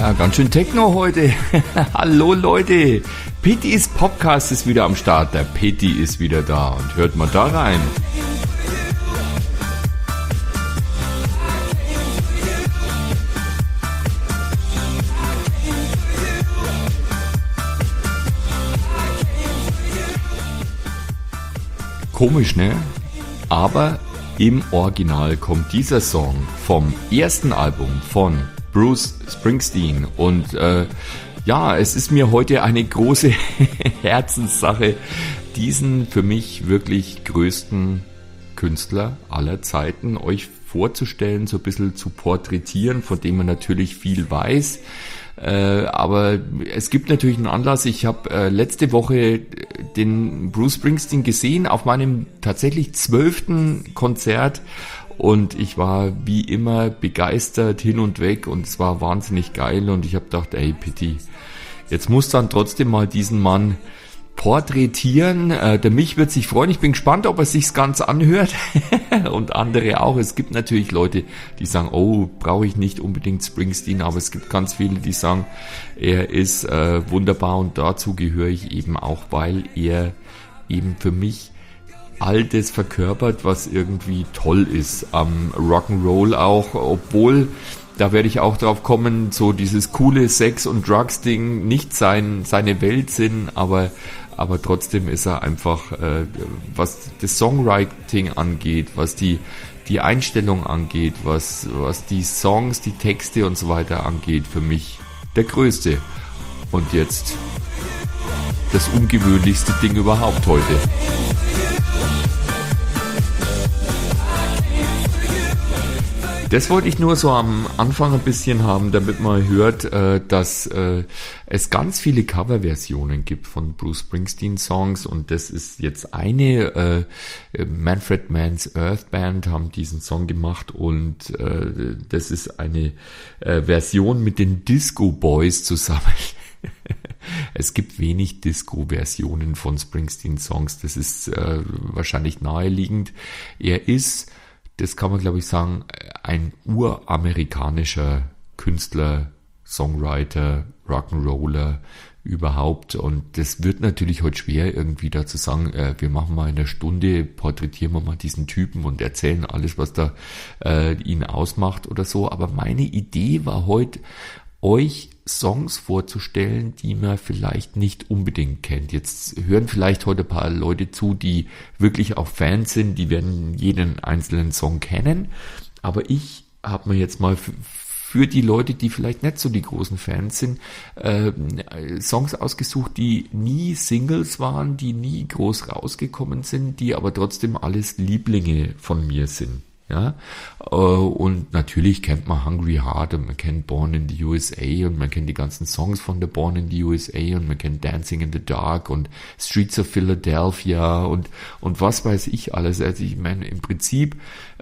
Ja, ganz schön Techno heute. Hallo Leute, Pittys Podcast ist wieder am Start. Der Pitti ist wieder da und hört mal da rein. Komisch, ne? Aber im Original kommt dieser Song vom ersten Album von Bruce Springsteen und ja, es ist mir heute eine große Herzenssache, diesen für mich wirklich größten Künstler aller Zeiten euch vorzustellen, so ein bisschen zu porträtieren, von dem man natürlich viel weiß. Aber es gibt natürlich einen Anlass. Ich habe letzte Woche den Bruce Springsteen gesehen auf meinem tatsächlich 12. Konzert und ich war wie immer begeistert hin und weg und es war wahnsinnig geil und ich habe gedacht, ey Pitti, jetzt muss dann trotzdem mal diesen Mann porträtieren. Der Mich wird sich freuen. Ich bin gespannt, ob er sich's ganz anhört und andere auch. Es gibt natürlich Leute, die sagen, oh, brauche ich nicht unbedingt Springsteen, aber es gibt ganz viele, die sagen, er ist wunderbar und dazu gehöre ich eben auch, weil er eben für mich all das verkörpert, was irgendwie toll ist am Rock'n'Roll auch, obwohl, da werde ich auch drauf kommen, so dieses coole Sex- und Drugs-Ding nicht seine Welt sind, aber trotzdem ist er einfach, was das Songwriting angeht, was die Einstellung angeht, was die Songs, die Texte und so weiter angeht, für mich der Größte. Und jetzt das ungewöhnlichste Ding überhaupt heute. Das wollte ich nur so am Anfang ein bisschen haben, damit man hört, dass es ganz viele Coverversionen gibt von Bruce Springsteen Songs und das ist jetzt eine, Manfred Mann's Earth Band haben diesen Song gemacht und das ist eine Version mit den Disco Boys zusammen. Es gibt wenig Disco-Versionen von Springsteen Songs, das ist wahrscheinlich naheliegend. Er ist, das kann man glaube ich sagen, ein uramerikanischer Künstler, Songwriter, Rock'n'Roller überhaupt und das wird natürlich heute schwer irgendwie dazu sagen, wir machen mal in einer Stunde, porträtieren wir mal diesen Typen und erzählen alles, was da ihn ausmacht oder so, aber meine Idee war heute, euch Songs vorzustellen, die man vielleicht nicht unbedingt kennt. Jetzt hören vielleicht heute ein paar Leute zu, die wirklich auch Fans sind, die werden jeden einzelnen Song kennen, aber ich habe mir jetzt mal für die Leute, die vielleicht nicht so die großen Fans sind, Songs ausgesucht, die nie Singles waren, die nie groß rausgekommen sind, die aber trotzdem alles Lieblinge von mir sind. Ja, und natürlich kennt man Hungry Heart und man kennt Born in the USA und man kennt die ganzen Songs von der Born in the USA und man kennt Dancing in the Dark und Streets of Philadelphia und was weiß ich alles. Also ich meine, im Prinzip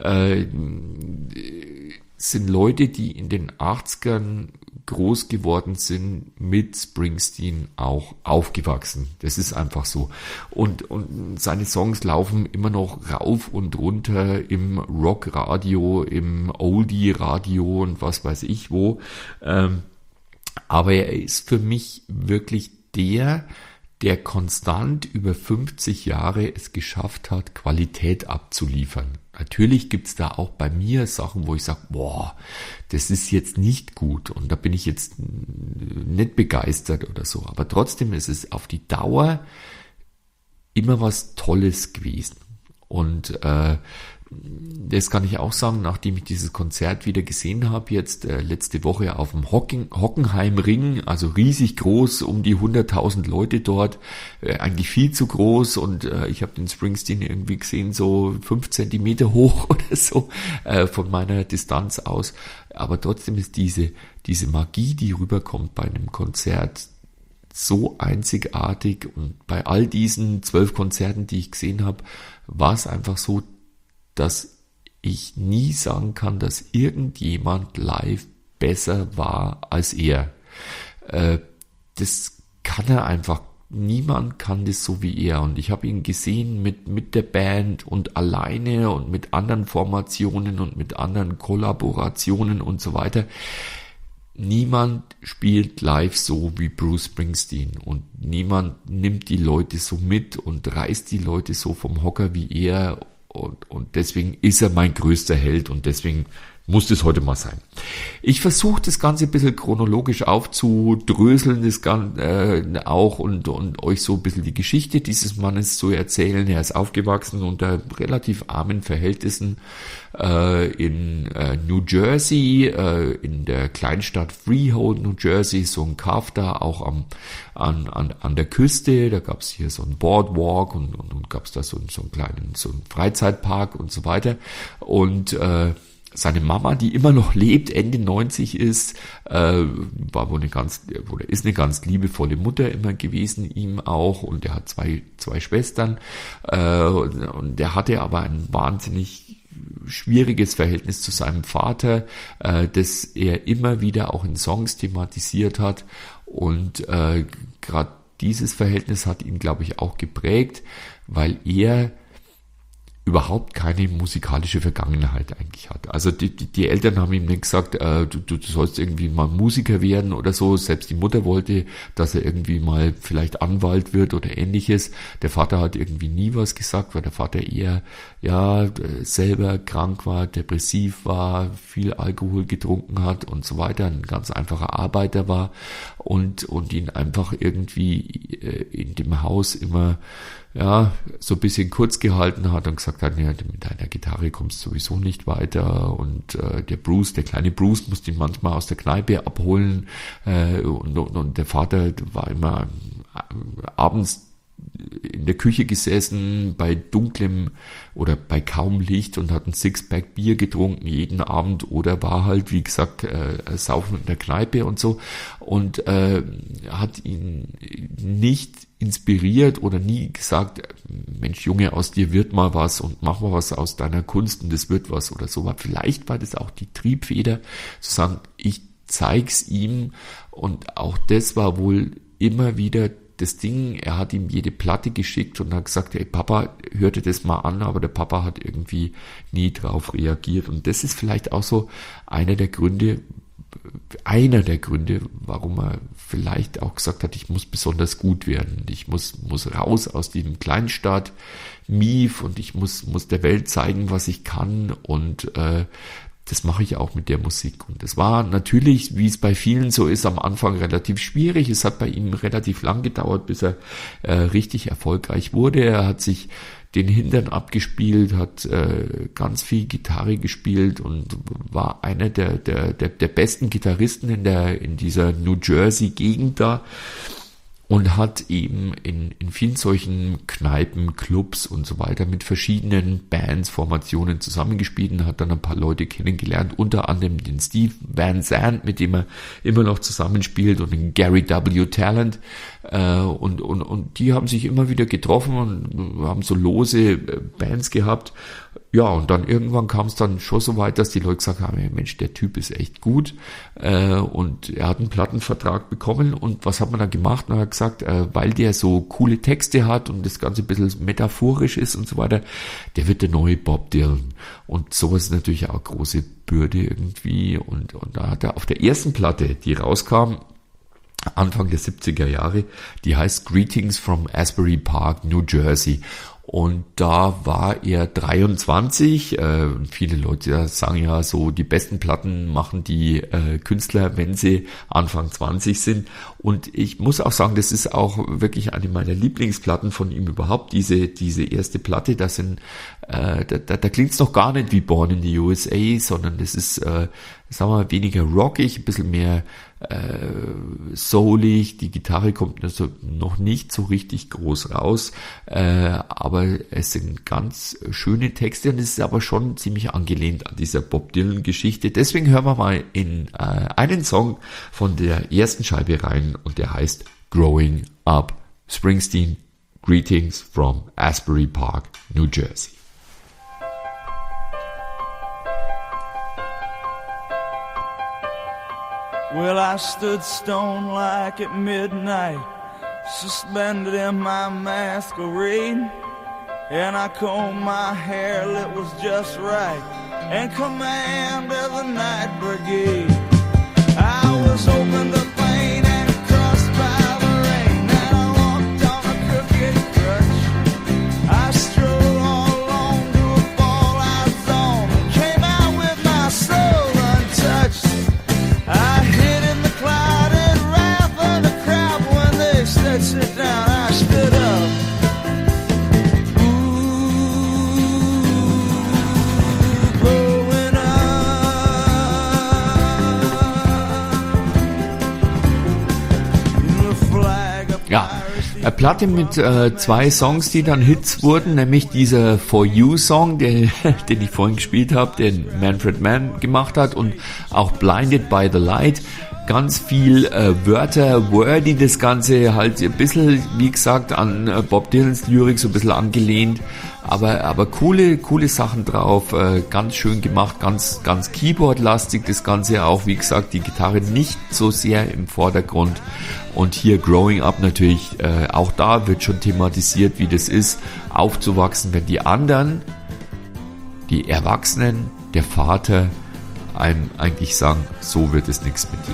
sind Leute, die in den 80ern groß geworden sind, mit Springsteen auch aufgewachsen. Das ist einfach so. Und seine Songs laufen immer noch rauf und runter im Rockradio, im Oldie-Radio und was weiß ich wo. Aber er ist für mich wirklich der konstant über 50 Jahre es geschafft hat, Qualität abzuliefern. Natürlich gibt's da auch bei mir Sachen, wo ich sage, boah, das ist jetzt nicht gut und da bin ich jetzt nicht begeistert oder so. Aber trotzdem ist es auf die Dauer immer was Tolles gewesen. Und das kann ich auch sagen, nachdem ich dieses Konzert wieder gesehen habe, jetzt letzte Woche auf dem Hockenheimring, also riesig groß, um die 100.000 Leute dort, eigentlich viel zu groß und ich habe den Springsteen irgendwie gesehen, so 5 Zentimeter hoch oder so von meiner Distanz aus, aber trotzdem ist diese Magie, die rüberkommt bei einem Konzert, so einzigartig und bei all diesen 12 Konzerten, die ich gesehen habe, war es einfach so, dass ich nie sagen kann, dass irgendjemand live besser war als er. Das kann er einfach. Niemand kann das so wie er. Und ich habe ihn gesehen mit der Band und alleine und mit anderen Formationen und mit anderen Kollaborationen und so weiter. niemand spielt live so wie Bruce Springsteen und niemand nimmt die Leute so mit und reißt die Leute so vom Hocker wie er und deswegen ist er mein größter Held und deswegen muss das heute mal sein. Ich versuche das Ganze ein bisschen chronologisch aufzudröseln, das Ganze auch und euch so ein bisschen die Geschichte dieses Mannes zu erzählen. Er ist aufgewachsen unter relativ armen Verhältnissen in New Jersey, in der Kleinstadt Freehold, New Jersey, so ein Kaff da auch an der Küste. Da gab es hier so ein Boardwalk und gab es da so einen kleinen so einen Freizeitpark und so weiter. Und seine Mama, die immer noch lebt, Ende 90 ist, war wohl ist eine ganz liebevolle Mutter immer gewesen, ihm auch, und er hat zwei Schwestern, und er hatte aber ein wahnsinnig schwieriges Verhältnis zu seinem Vater, das er immer wieder auch in Songs thematisiert hat, und gerade dieses Verhältnis hat ihn, glaube ich, auch geprägt, weil er überhaupt keine musikalische Vergangenheit eigentlich hat. Also die Eltern haben ihm nicht gesagt, du sollst irgendwie mal Musiker werden oder so. Selbst die Mutter wollte, dass er irgendwie mal vielleicht Anwalt wird oder ähnliches. Der Vater hat irgendwie nie was gesagt, weil der Vater eher selber krank war, depressiv war, viel Alkohol getrunken hat und so weiter, ein ganz einfacher Arbeiter war und ihn einfach irgendwie in dem Haus immer so ein bisschen kurz gehalten hat und gesagt hat, mit deiner Gitarre kommst du sowieso nicht weiter, und der kleine Bruce musste ihn manchmal aus der Kneipe abholen, und der Vater war immer abends in der Küche gesessen, bei dunklem oder bei kaum Licht, und hat ein Sixpack Bier getrunken jeden Abend oder war halt, wie gesagt, saufen in der Kneipe und so, und hat ihn nicht inspiriert oder nie gesagt, Mensch Junge, aus dir wird mal was und mach mal was aus deiner Kunst und das wird was oder so. Vielleicht war das auch die Triebfeder, zu sagen, ich zeig's ihm, und auch das war wohl immer wieder das Ding. Er hat ihm jede Platte geschickt und hat gesagt, hey Papa, hör dir das mal an, aber der Papa hat irgendwie nie drauf reagiert, und das ist vielleicht auch so einer der Gründe, warum er vielleicht auch gesagt hat, ich muss besonders gut werden, ich muss raus aus diesem Kleinstadt Mief und ich muss der Welt zeigen, was ich kann, und das mache ich auch mit der Musik. Und das war natürlich, wie es bei vielen so ist, am Anfang relativ schwierig. Es hat bei ihm relativ lang gedauert, bis er richtig erfolgreich wurde. Er hat sich den Hintern abgespielt, hat ganz viel Gitarre gespielt und war einer der besten Gitarristen in dieser New Jersey Gegend da, und hat eben in vielen solchen Kneipen, Clubs und so weiter mit verschiedenen Bands, Formationen zusammengespielt und hat dann ein paar Leute kennengelernt, unter anderem den Steve Van Zandt, mit dem er immer noch zusammenspielt, und den Gary W. Talent, und die haben sich immer wieder getroffen und haben so lose Bands gehabt. Ja, und dann irgendwann kam es dann schon so weit, dass die Leute gesagt haben, hey, Mensch, der Typ ist echt gut, und er hat einen Plattenvertrag bekommen, und was hat man dann gemacht? Man hat gesagt, weil der so coole Texte hat und das Ganze ein bisschen metaphorisch ist und so weiter, der wird der neue Bob Dylan, und sowas ist natürlich auch große Bürde irgendwie, und da hat er auf der ersten Platte, die rauskam, Anfang der 70er Jahre, die heißt Greetings from Asbury Park, New Jersey. Und da war er 23. Viele Leute sagen ja so, die besten Platten machen die Künstler, wenn sie Anfang 20 sind. Und ich muss auch sagen, das ist auch wirklich eine meiner Lieblingsplatten von ihm überhaupt. Diese erste Platte, da klingt es noch gar nicht wie Born in the USA, sondern das ist, sagen wir mal, weniger rockig, ein bisschen mehr soulig. Die Gitarre kommt also noch nicht so richtig groß raus, aber es sind ganz schöne Texte, und es ist aber schon ziemlich angelehnt an dieser Bob Dylan Geschichte. Deswegen hören wir mal in einen Song von der ersten Scheibe rein, und der heißt Growing Up. Springsteen, Greetings from Asbury Park, New Jersey. Well, I stood stone-like at midnight, suspended in my masquerade, and I combed my hair till it was just right, and commanded the night brigade. Eine Platte mit 2 Songs, die dann Hits wurden, nämlich dieser For You Song, den ich vorhin gespielt habe, den Manfred Mann gemacht hat, und auch Blinded by the Light. Ganz viel Wörter, wordy, das Ganze halt ein bisschen, wie gesagt, an Bob Dylans Lyrik so ein bisschen angelehnt, aber coole Sachen drauf, ganz schön gemacht, ganz Keyboard-lastig, das Ganze auch, wie gesagt, die Gitarre nicht so sehr im Vordergrund. Und hier Growing Up natürlich, auch da wird schon thematisiert, wie das ist, aufzuwachsen, wenn die anderen, die Erwachsenen, der Vater, einem eigentlich sagen, so wird es nichts mit dir.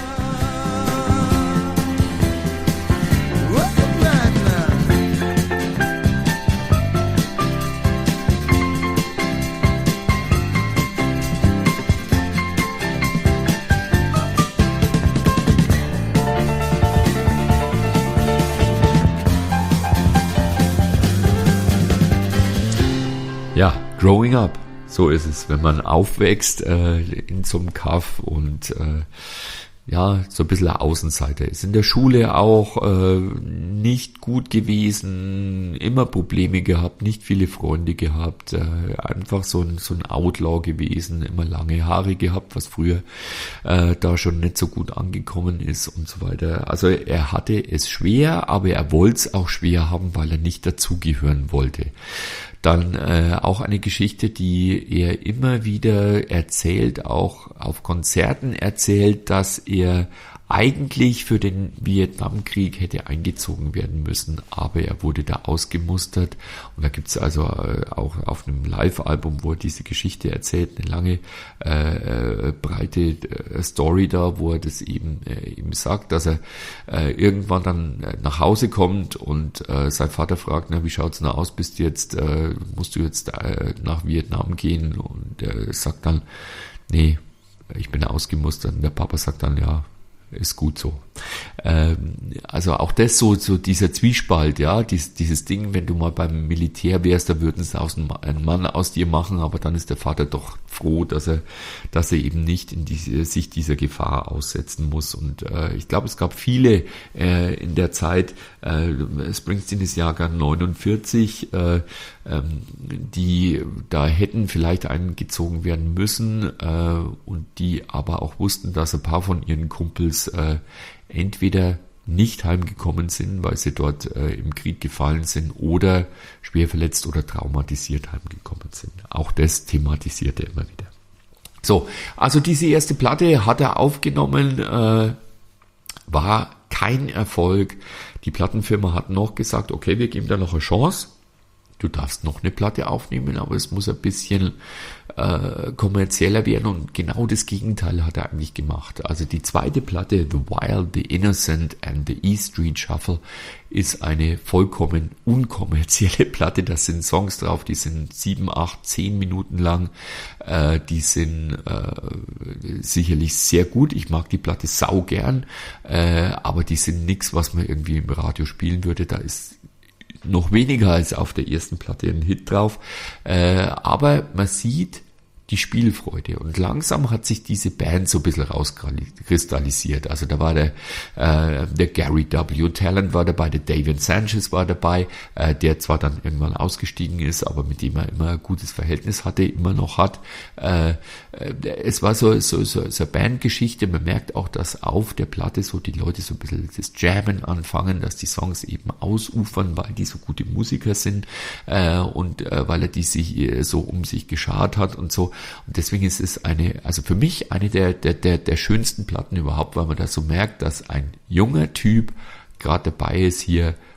Ja, Growing Up. So ist es, wenn man aufwächst in so einem Kaff und ja, so ein bisschen ein Außenseiter ist. In der Schule auch nicht gut gewesen, immer Probleme gehabt, nicht viele Freunde gehabt, einfach so ein Outlaw gewesen, immer lange Haare gehabt, was früher da schon nicht so gut angekommen ist und so weiter. Also er hatte es schwer, aber er wollte es auch schwer haben, weil er nicht dazugehören wollte. Dann auch eine Geschichte, die er immer wieder erzählt, auch auf Konzerten erzählt, dass er eigentlich für den Vietnamkrieg hätte eingezogen werden müssen, aber er wurde da ausgemustert. Und da gibt's also auch auf einem Live-Album, wo er diese Geschichte erzählt, eine lange, breite Story da, wo er das eben sagt, dass er irgendwann dann nach Hause kommt und sein Vater fragt, na, wie schaut's denn aus, musst du jetzt nach Vietnam gehen? Und er sagt dann, nee, ich bin ausgemustert. Und der Papa sagt dann, ja, ist gut so. Also auch das so dieser Zwiespalt, ja, dieses Ding, wenn du mal beim Militär wärst, da würden sie einen Mann aus dir machen, aber dann ist der Vater doch froh, dass er eben nicht sich dieser Gefahr aussetzen muss. Und ich glaube, es gab viele in der Zeit, Springsteen ist Jahrgang 49, die da hätten vielleicht eingezogen werden müssen und die aber auch wussten, dass ein paar von ihren Kumpels entweder nicht heimgekommen sind, weil sie dort im Krieg gefallen sind, oder schwer verletzt oder traumatisiert heimgekommen sind. Auch das thematisiert er immer wieder. So, also diese erste Platte hat er aufgenommen, war kein Erfolg. Die Plattenfirma hat noch gesagt, okay, wir geben da noch eine Chance. Du darfst noch eine Platte aufnehmen, aber es muss ein bisschen kommerzieller werden, und genau das Gegenteil hat er eigentlich gemacht. Also die zweite Platte, The Wild, The Innocent and The E Street Shuffle, ist eine vollkommen unkommerzielle Platte. Da sind Songs drauf, die sind 7, 8, 10 Minuten lang. Die sind sicherlich sehr gut. Ich mag die Platte sau gern, aber die sind nichts, was man irgendwie im Radio spielen würde. Da ist noch weniger als auf der ersten Platte ein Hit drauf, aber man sieht die Spielfreude, und langsam hat sich diese Band so ein bisschen rauskristallisiert. Also da war der Gary W. Talent war dabei, der David Sanchez war dabei, der zwar dann irgendwann ausgestiegen ist, aber mit dem er immer ein gutes Verhältnis hatte, immer noch hat. Es war so eine Bandgeschichte. Man merkt auch, dass auf der Platte so die Leute so ein bisschen das Jammen anfangen, dass die Songs eben ausufern, weil die so gute Musiker sind und weil er die sich so um sich geschart hat und so. Und deswegen ist es also für mich eine der schönsten Platten überhaupt, weil man da so merkt, dass ein junger Typ gerade dabei ist, hier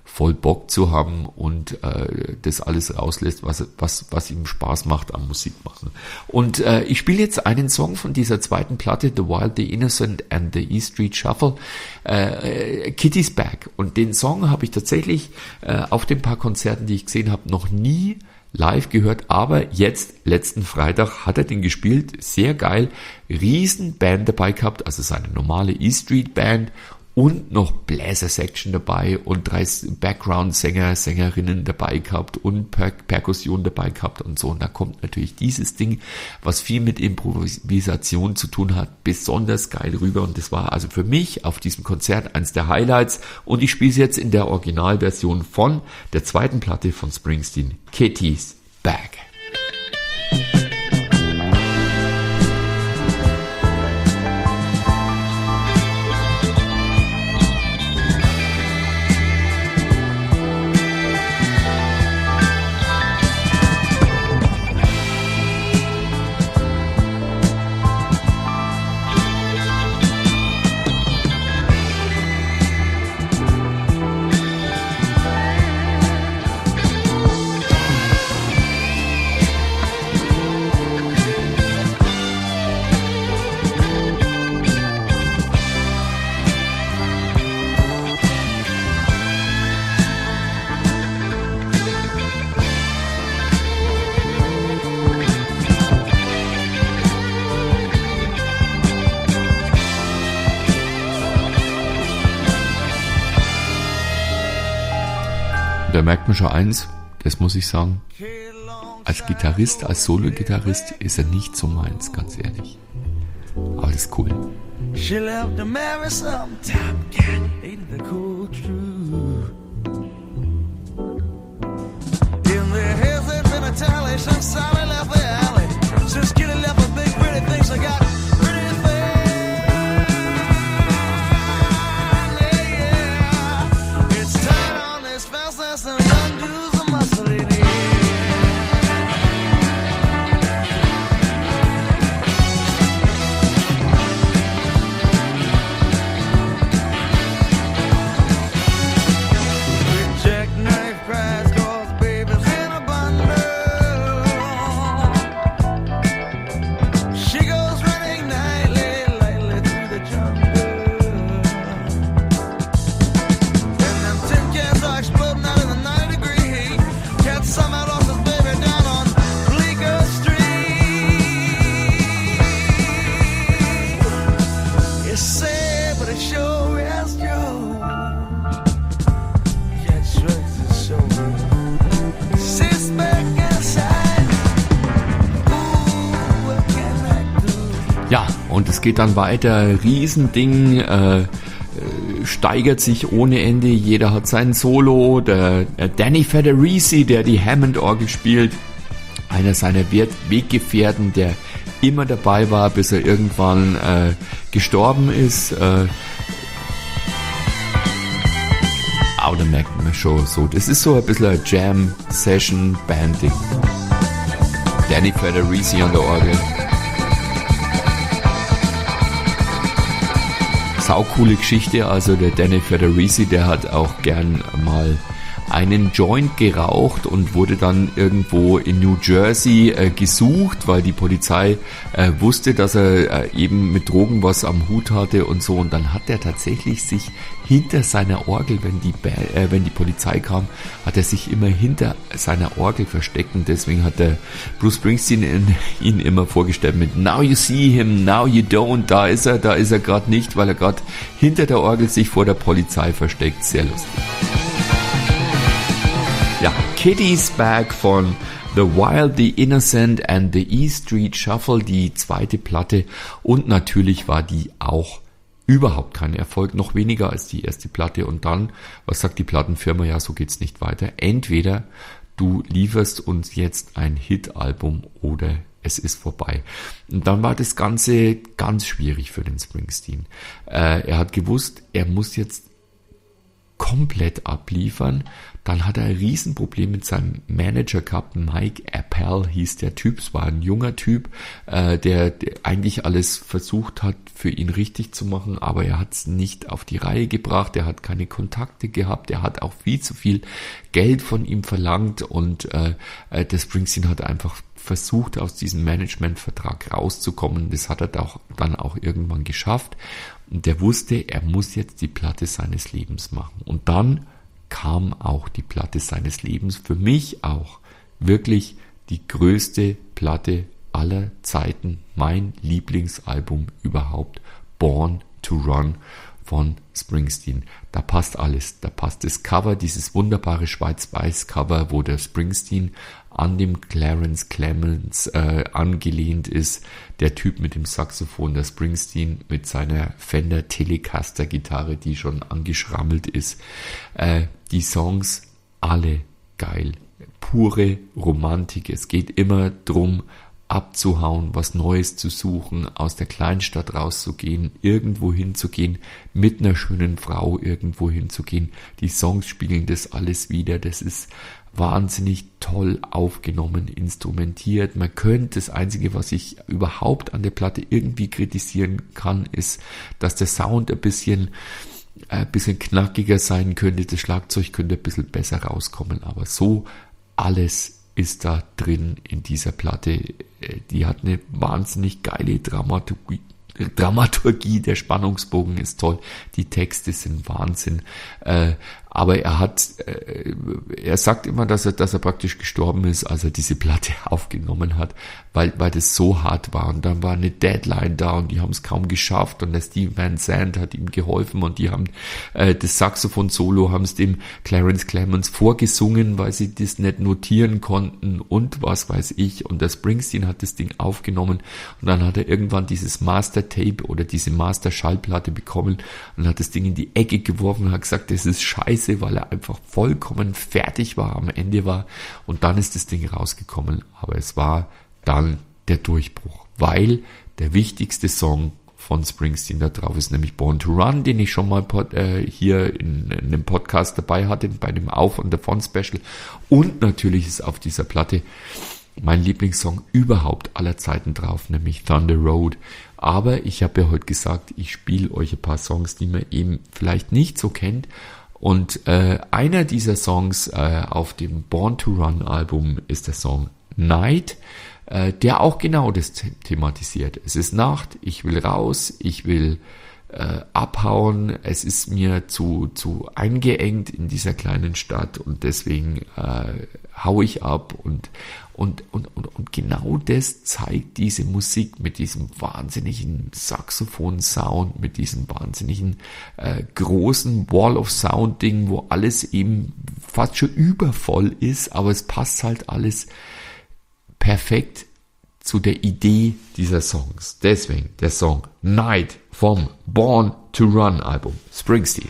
voll Bock zu haben und das alles rauslässt, was ihm Spaß macht am Musik machen. Und ich spiele jetzt einen Song von dieser zweiten Platte, The Wild, The Innocent and the E Street Shuffle, Kitty's Back. Und den Song habe ich tatsächlich auf den paar Konzerten, die ich gesehen habe, noch nie live gehört, aber jetzt, letzten Freitag, hat er den gespielt, sehr geil, Riesenband dabei gehabt, also seine normale E-Street-Band und noch Bläser-Section dabei und 3 Background-Sänger, Sängerinnen dabei gehabt und Perkussion dabei gehabt und so. Und da kommt natürlich dieses Ding, was viel mit Improvisation zu tun hat, besonders geil rüber. Und das war also für mich auf diesem Konzert eins der Highlights. Und ich spiele es jetzt in der Originalversion von der zweiten Platte von Springsteen, Kitty's Back. Da merkt man schon eins, das muss ich sagen, als Gitarrist, als Solo-Gitarrist ist er nicht so meins, ganz ehrlich. Aber das ist cool. She left to marry some top cat, ain't the cool truth. In the hills there's been a tally, some sorry left the alley. Since Kitty left with big pretty things, I got pretty things. Yeah. It's tight on this fastness and undo the muscle. Ja, und es geht dann weiter, Riesending, steigert sich ohne Ende, jeder hat sein Solo, der Danny Federici, der die Hammond-Orgel spielt, einer seiner Weggefährten, der immer dabei war, bis er irgendwann gestorben ist. Aber da merkt man schon so, das ist so ein bisschen ein Jam-Session-Banding. Danny Federici an der Orgel. Saucoole Geschichte, also der Danny Federici, der hat auch gern mal einen Joint geraucht und wurde dann irgendwo in New Jersey gesucht, weil die Polizei wusste, dass er eben mit Drogen was am Hut hatte und so, und dann hat er tatsächlich sich hinter seiner Orgel, wenn die Polizei kam, hat er sich immer hinter seiner Orgel versteckt, und deswegen hat der Bruce Springsteen ihn immer vorgestellt mit Now you see him, now you don't, da ist er gerade nicht, weil er gerade hinter der Orgel sich vor der Polizei versteckt. Sehr lustig. Ja, Kitty's Back von The Wild, The Innocent and the E Street Shuffle, die zweite Platte, und natürlich war die auch überhaupt kein Erfolg, noch weniger als die erste Platte. Und dann, was sagt die Plattenfirma? Ja, so geht's nicht weiter. Entweder du lieferst uns jetzt ein Hit-Album oder es ist vorbei. Und dann war das Ganze ganz schwierig für den Springsteen. Er hat gewusst, er muss jetzt komplett abliefern. Dann hat er ein Riesenproblem mit seinem Manager gehabt, Mike Appel hieß der Typ, es war ein junger Typ, der eigentlich alles versucht hat, für ihn richtig zu machen, aber er hat es nicht auf die Reihe gebracht, er hat keine Kontakte gehabt, er hat auch viel zu viel Geld von ihm verlangt und der Springsteen hat einfach versucht, aus diesem Managementvertrag rauszukommen. Das hat er dann auch irgendwann geschafft und der wusste, er muss jetzt die Platte seines Lebens machen. Und dann kam auch die Platte seines Lebens. Für mich auch wirklich die größte Platte aller Zeiten. Mein Lieblingsalbum überhaupt. Born to Run von Springsteen. Da passt alles. Da passt das Cover, dieses wunderbare Schwarz-Weiß-Cover, wo der Springsteen an dem Clarence Clemons angelehnt ist. Der Typ mit dem Saxophon, der Springsteen mit seiner Fender Telecaster Gitarre, die schon angeschrammelt ist. Die Songs, alle geil. Pure Romantik. Es geht immer drum, abzuhauen, was Neues zu suchen, aus der Kleinstadt rauszugehen, irgendwo hinzugehen, mit einer schönen Frau irgendwo hinzugehen. Die Songs spiegeln das alles wieder. Das ist wahnsinnig toll aufgenommen, instrumentiert. Man könnte, das Einzige, was ich überhaupt an der Platte irgendwie kritisieren kann, ist, dass der Sound ein bisschen knackiger sein könnte. Das Schlagzeug könnte ein bisschen besser rauskommen, aber so alles ist da drin in dieser Platte. Die hat eine wahnsinnig geile Dramaturgie, der Spannungsbogen ist toll, die Texte sind Wahnsinn, aber er sagt immer, dass er praktisch gestorben ist, als er diese Platte aufgenommen hat, weil das so hart war und dann war eine Deadline da und die haben es kaum geschafft und der Steve Van Zandt hat ihm geholfen und die haben das Saxophon-Solo, haben es dem Clarence Clemons vorgesungen, weil sie das nicht notieren konnten und was weiß ich, und der Springsteen hat das Ding aufgenommen und dann hat er irgendwann dieses Master-Tape oder diese Master-Schallplatte bekommen und hat das Ding in die Ecke geworfen und hat gesagt, das ist scheiße, weil er einfach vollkommen fertig war, am Ende war, und dann ist das Ding rausgekommen, aber es war dann der Durchbruch, weil der wichtigste Song von Springsteen da drauf ist, nämlich Born to Run, den ich schon mal hier in einem Podcast dabei hatte, bei dem Auf- und Davon-Special, und natürlich ist auf dieser Platte mein Lieblingssong überhaupt aller Zeiten drauf, nämlich Thunder Road. Aber ich habe ja heute gesagt, ich spiele euch ein paar Songs, die man eben vielleicht nicht so kennt. Und einer dieser Songs auf dem Born to Run Album ist der Song Night, der auch genau das thematisiert. Es ist Nacht, ich will raus, ich will abhauen, es ist mir zu eingeengt in dieser kleinen Stadt und deswegen hau ich ab und genau das zeigt diese Musik mit diesem wahnsinnigen Saxophon-Sound, mit diesem wahnsinnigen großen Wall of Sound-Ding, wo alles eben fast schon übervoll ist, aber es passt halt alles perfekt zu der Idee dieser Songs. Deswegen der Song Night vom Born to Run Album, Springsteen.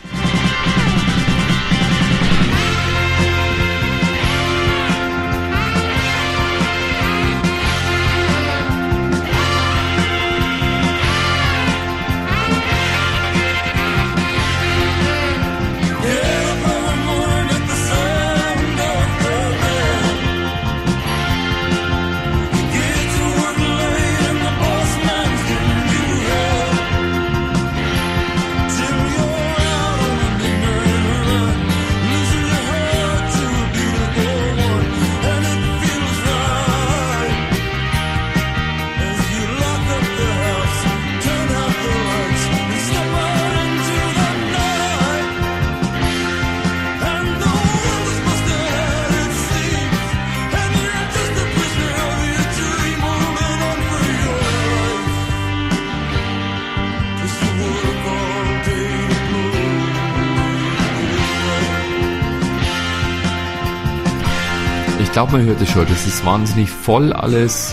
Ich glaube, man hört es schon, das ist wahnsinnig voll alles,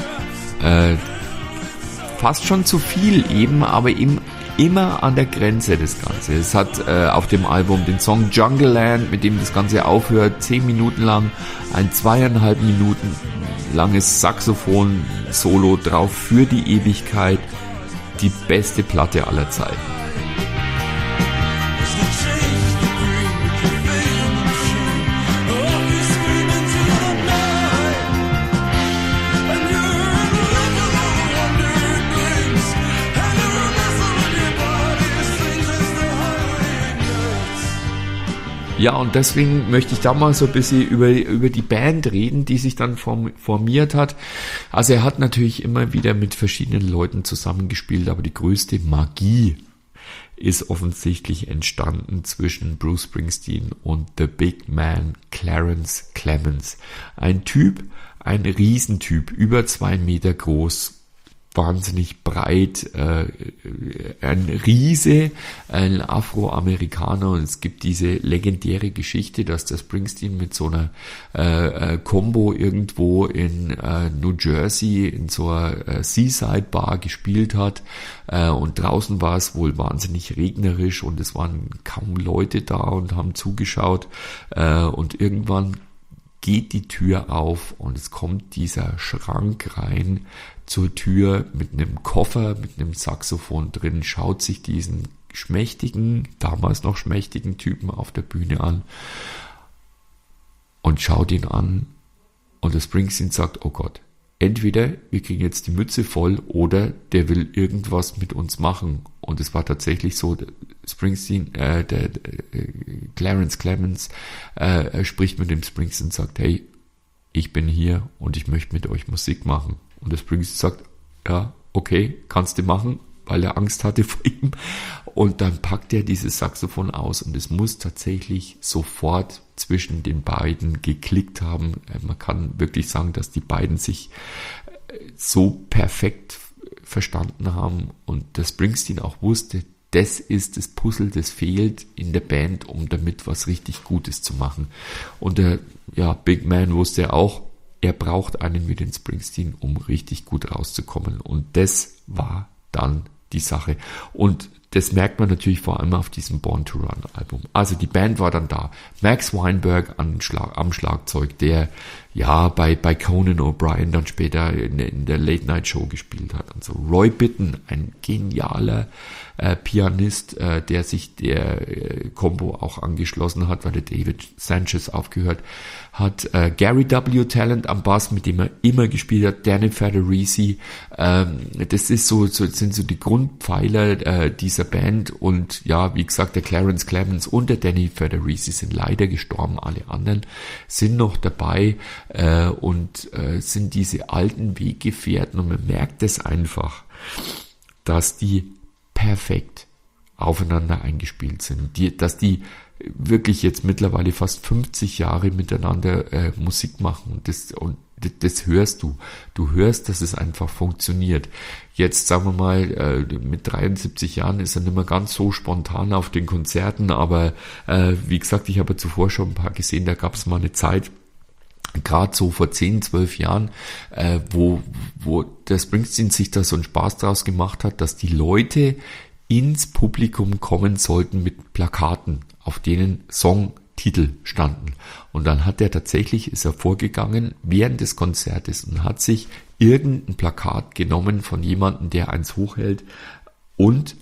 fast schon zu viel eben, aber eben immer an der Grenze das Ganze. Es hat auf dem Album den Song Jungle Land, mit dem das Ganze aufhört, 10 Minuten lang, ein 2,5 Minuten langes Saxophon-Solo drauf für die Ewigkeit, die beste Platte aller Zeiten. Ja, und deswegen möchte ich da mal so ein bisschen über die Band reden, die sich dann formiert hat. Also er hat natürlich immer wieder mit verschiedenen Leuten zusammengespielt, aber die größte Magie ist offensichtlich entstanden zwischen Bruce Springsteen und The Big Man Clarence Clemons. Ein Riesentyp, über 2 Meter groß, wahnsinnig breit, ein Riese, ein Afroamerikaner, und es gibt diese legendäre Geschichte, dass der Springsteen mit so einer Combo irgendwo in New Jersey in so einer Seaside Bar gespielt hat, und draußen war es wohl wahnsinnig regnerisch und es waren kaum Leute da und haben zugeschaut, und irgendwann geht die Tür auf und es kommt dieser Schrank rein zur Tür mit einem Koffer, mit einem Saxophon drin, schaut sich diesen damals noch schmächtigen Typen auf der Bühne an und schaut ihn an, und der Springsteen sagt, oh Gott, entweder wir kriegen jetzt die Mütze voll oder der will irgendwas mit uns machen. Und es war tatsächlich so, Springsteen, der Clarence Clemons spricht mit dem Springsteen und sagt, hey, ich bin hier und ich möchte mit euch Musik machen. Und der Springsteen sagt, ja, okay, kannst du machen, weil er Angst hatte vor ihm. Und dann packt er dieses Saxophon aus und es muss tatsächlich sofort zwischen den beiden geklickt haben. Man kann wirklich sagen, dass die beiden sich so perfekt verstanden haben und der Springsteen auch wusste, das ist das Puzzle, das fehlt in der Band, um damit was richtig Gutes zu machen. Und der Big Man wusste auch, er braucht einen wie den Springsteen, um richtig gut rauszukommen. Und das war dann die Sache. Und das merkt man natürlich vor allem auf diesem Born to Run Album. Also die Band war dann da. Max Weinberg am Schlagzeug, der bei Conan O'Brien dann später in der Late Night Show gespielt hat. Und so Roy Bittan, ein genialer Pianist, der sich der Combo auch angeschlossen hat, weil der David Sanchez aufgehört hat. Gary W. Talent am Bass, mit dem er immer gespielt hat. Danny Federici. Das ist sind so die Grundpfeiler dieser Band. Und ja, wie gesagt, der Clarence Clemons und der Danny Federici sind leider gestorben. Alle anderen sind noch dabei und sind diese alten Weggefährten. Und man merkt es einfach, dass die perfekt aufeinander eingespielt sind. Dass die wirklich jetzt mittlerweile fast 50 Jahre miteinander Musik machen. Und das hörst du. Du hörst, dass es einfach funktioniert. Jetzt, sagen wir mal, mit 73 Jahren ist er nicht mehr ganz so spontan auf den Konzerten, aber wie gesagt, ich habe zuvor schon ein paar gesehen, da gab es mal eine Zeit, gerade so vor 10, 12 Jahren, wo der Springsteen sich da so einen Spaß draus gemacht hat, dass die Leute ins Publikum kommen sollten mit Plakaten, auf denen Songtitel standen. Und dann ist er vorgegangen während des Konzertes und hat sich irgendein Plakat genommen von jemandem, der eins hochhält, und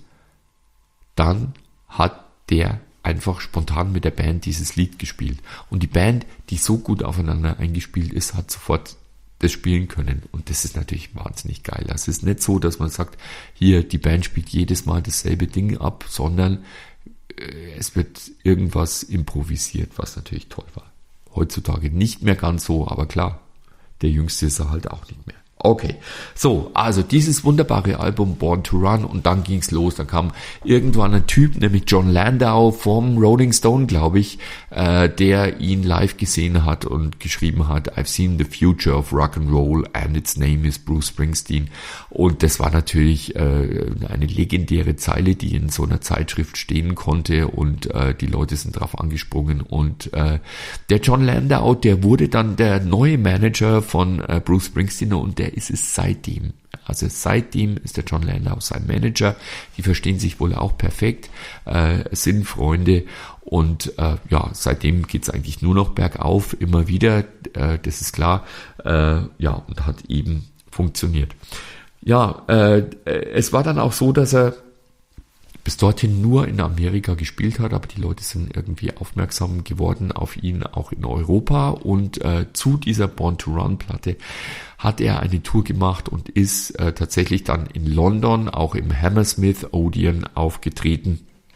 dann hat der einfach spontan mit der Band dieses Lied gespielt. Und die Band, die so gut aufeinander eingespielt ist, hat sofort das spielen können. Und das ist natürlich wahnsinnig geil. Es ist nicht so, dass man sagt, hier, die Band spielt jedes Mal dasselbe Ding ab, sondern es wird irgendwas improvisiert, was natürlich toll war. Heutzutage nicht mehr ganz so, aber klar, der Jüngste ist er halt auch nicht mehr. Okay, so, also dieses wunderbare Album Born to Run, und dann ging's los. Dann kam irgendwann ein Typ, nämlich John Landau vom Rolling Stone, glaube ich, der ihn live gesehen hat und geschrieben hat, I've seen the future of rock and roll and its name is Bruce Springsteen. Und das war natürlich eine legendäre Zeile, die in so einer Zeitschrift stehen konnte, und die Leute sind drauf angesprungen. Und der John Landau, der wurde dann der neue Manager von Bruce Springsteen, und der ist es seitdem. Also seitdem ist der John Landau sein Manager. Die verstehen sich wohl auch perfekt, sind Freunde, und seitdem geht's eigentlich nur noch bergauf, immer wieder, das ist klar, und hat eben funktioniert. Ja, es war dann auch so, dass er bis dorthin nur in Amerika gespielt hat, aber die Leute sind irgendwie aufmerksam geworden auf ihn, auch in Europa, und zu dieser Born to Run Platte hat er eine Tour gemacht und ist tatsächlich dann in London, auch im Hammersmith Odeon aufgetreten,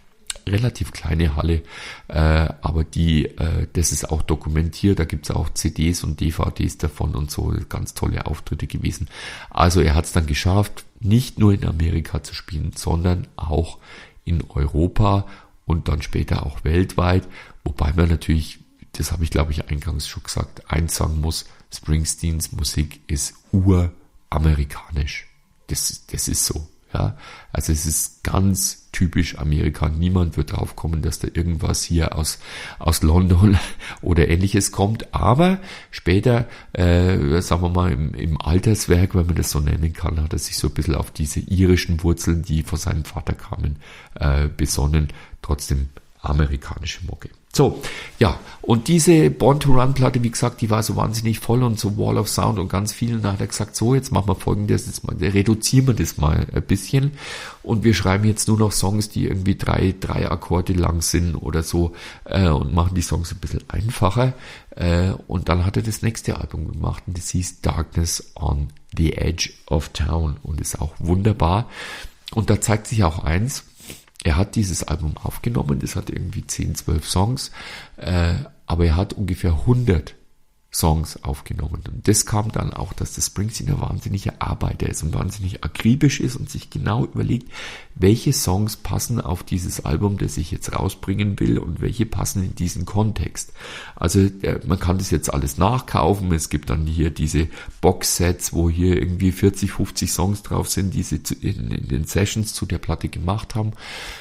relativ kleine Halle, aber das ist auch dokumentiert, da gibt's auch CDs und DVDs davon und so, ganz tolle Auftritte gewesen. Also er hat es dann geschafft, nicht nur in Amerika zu spielen, sondern auch in Europa und dann später auch weltweit, wobei man natürlich, das habe ich glaube ich eingangs schon gesagt, eins sagen muss, Springsteens Musik ist uramerikanisch. Das ist so. Ja, also es ist ganz typisch Amerika. Niemand wird drauf kommen, dass da irgendwas hier aus London oder ähnliches kommt. Aber später, sagen wir mal, im Alterswerk, wenn man das so nennen kann, hat er sich so ein bisschen auf diese irischen Wurzeln, die von seinem Vater kamen, besonnen. Trotzdem amerikanische Mucke. So, ja, und diese Born to Run Platte, wie gesagt, die war so wahnsinnig voll und so Wall of Sound und ganz viel. Und da hat er gesagt, so, jetzt machen wir Folgendes, jetzt mal, reduzieren wir das mal ein bisschen und wir schreiben jetzt nur noch Songs, die irgendwie drei Akkorde lang sind oder so und machen die Songs ein bisschen einfacher. Und dann hat er das nächste Album gemacht und das hieß Darkness on the Edge of Town und ist auch wunderbar. Und da zeigt sich auch eins, er hat dieses Album aufgenommen, das hat irgendwie 10, 12 Songs, aber er hat ungefähr 100 Songs aufgenommen. Und das kam dann auch, dass der Springsteen ein wahnsinniger Arbeiter ist und wahnsinnig akribisch ist und sich genau überlegt, welche Songs passen auf dieses Album, das ich jetzt rausbringen will und welche passen in diesen Kontext. Also man kann das jetzt alles nachkaufen. Es gibt dann hier diese Boxsets, wo hier irgendwie 40, 50 Songs drauf sind, die sie in den Sessions zu der Platte gemacht haben.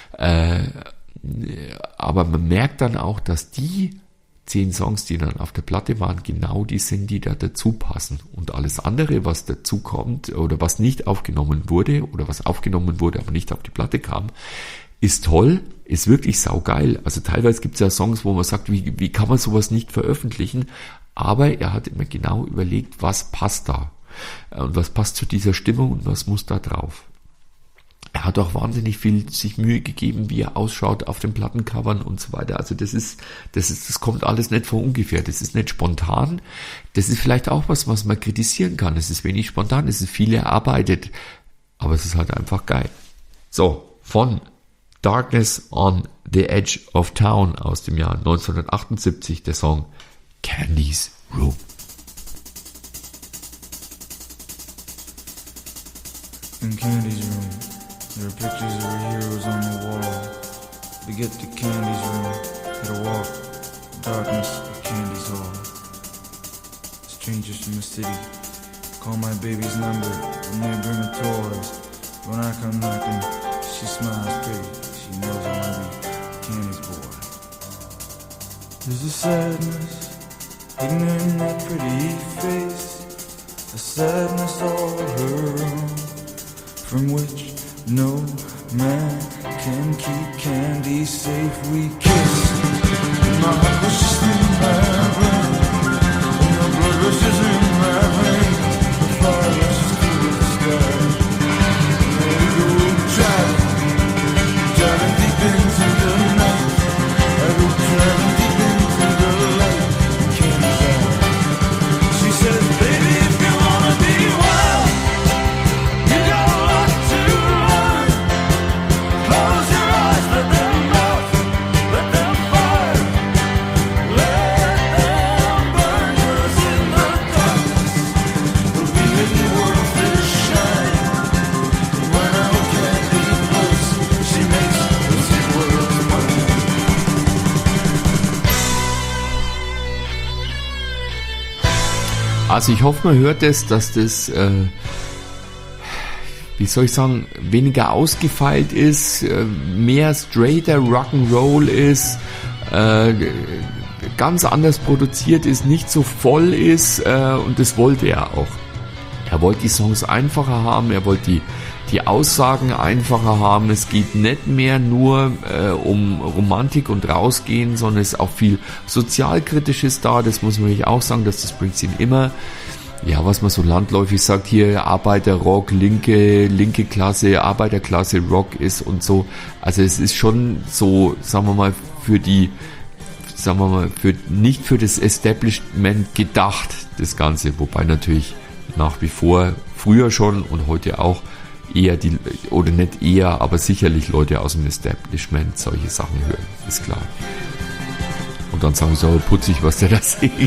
Aber man merkt dann auch, dass die 10 Songs, die dann auf der Platte waren, genau die sind, die da dazu passen. Und alles andere, was dazu kommt oder was nicht aufgenommen wurde oder was aufgenommen wurde, aber nicht auf die Platte kam, ist toll, ist wirklich saugeil. Also teilweise gibt es ja Songs, wo man sagt, wie kann man sowas nicht veröffentlichen? Aber er hat immer genau überlegt, was passt da und was passt zu dieser Stimmung und was muss da drauf. Er hat auch wahnsinnig viel sich Mühe gegeben, wie er ausschaut auf den Plattencovern und so weiter. Also das kommt alles nicht von ungefähr. Das ist nicht spontan. Das ist vielleicht auch was man kritisieren kann. Es ist wenig spontan, es ist viel erarbeitet. Aber es ist halt einfach geil. So, von Darkness on the Edge of Town aus dem Jahr 1978, der Song Candy's Room. In Candy's Room. There are pictures of our heroes on the wall. We get to Candy's room, hit a walk, darkness of Candy's hall. Strangers from the city, call my baby's number, and they bring her toys. When I come knocking, she smiles pretty, she knows I wanna be Candy's boy. There's a sadness hidden in that pretty face, a sadness all her own, from which no man can keep Candy safe. We kiss, and my heart rushes through my brain, and the blood rushes in my veins, the fire rushes through the sky. And there we go driving deep into the night. I go driving deep into the light, in Candy's eyes. She says, baby, if you wanna be wild, you got a lot to learn. Close your eyes, let them melt, let them fire, let them burn. 'Cause in the darkness, we'll be making world fish shine. And when our Candy blows, she makes the sick world mine. Also ich hoffe, man hört es, dass das, wie soll ich sagen, weniger ausgefeilt ist, mehr straighter Rock'n'Roll ist, ganz anders produziert ist, nicht so voll ist und das wollte er auch. Er wollte die Songs einfacher haben, er wollte die Aussagen einfacher haben. Es geht nicht mehr nur um Romantik und Rausgehen, sondern es ist auch viel Sozialkritisches da. Das muss man natürlich auch sagen, dass das Springsteen immer, ja, was man so landläufig sagt, hier Arbeiterrock, linke Klasse, Arbeiterklasse Rock ist und so. Also es ist schon so, sagen wir mal, nicht für das Establishment gedacht, das Ganze. Wobei natürlich nach wie vor, früher schon und heute auch, aber sicherlich Leute aus dem Establishment solche Sachen hören, ist klar. Und dann sagen sie, putzig, was der da singt.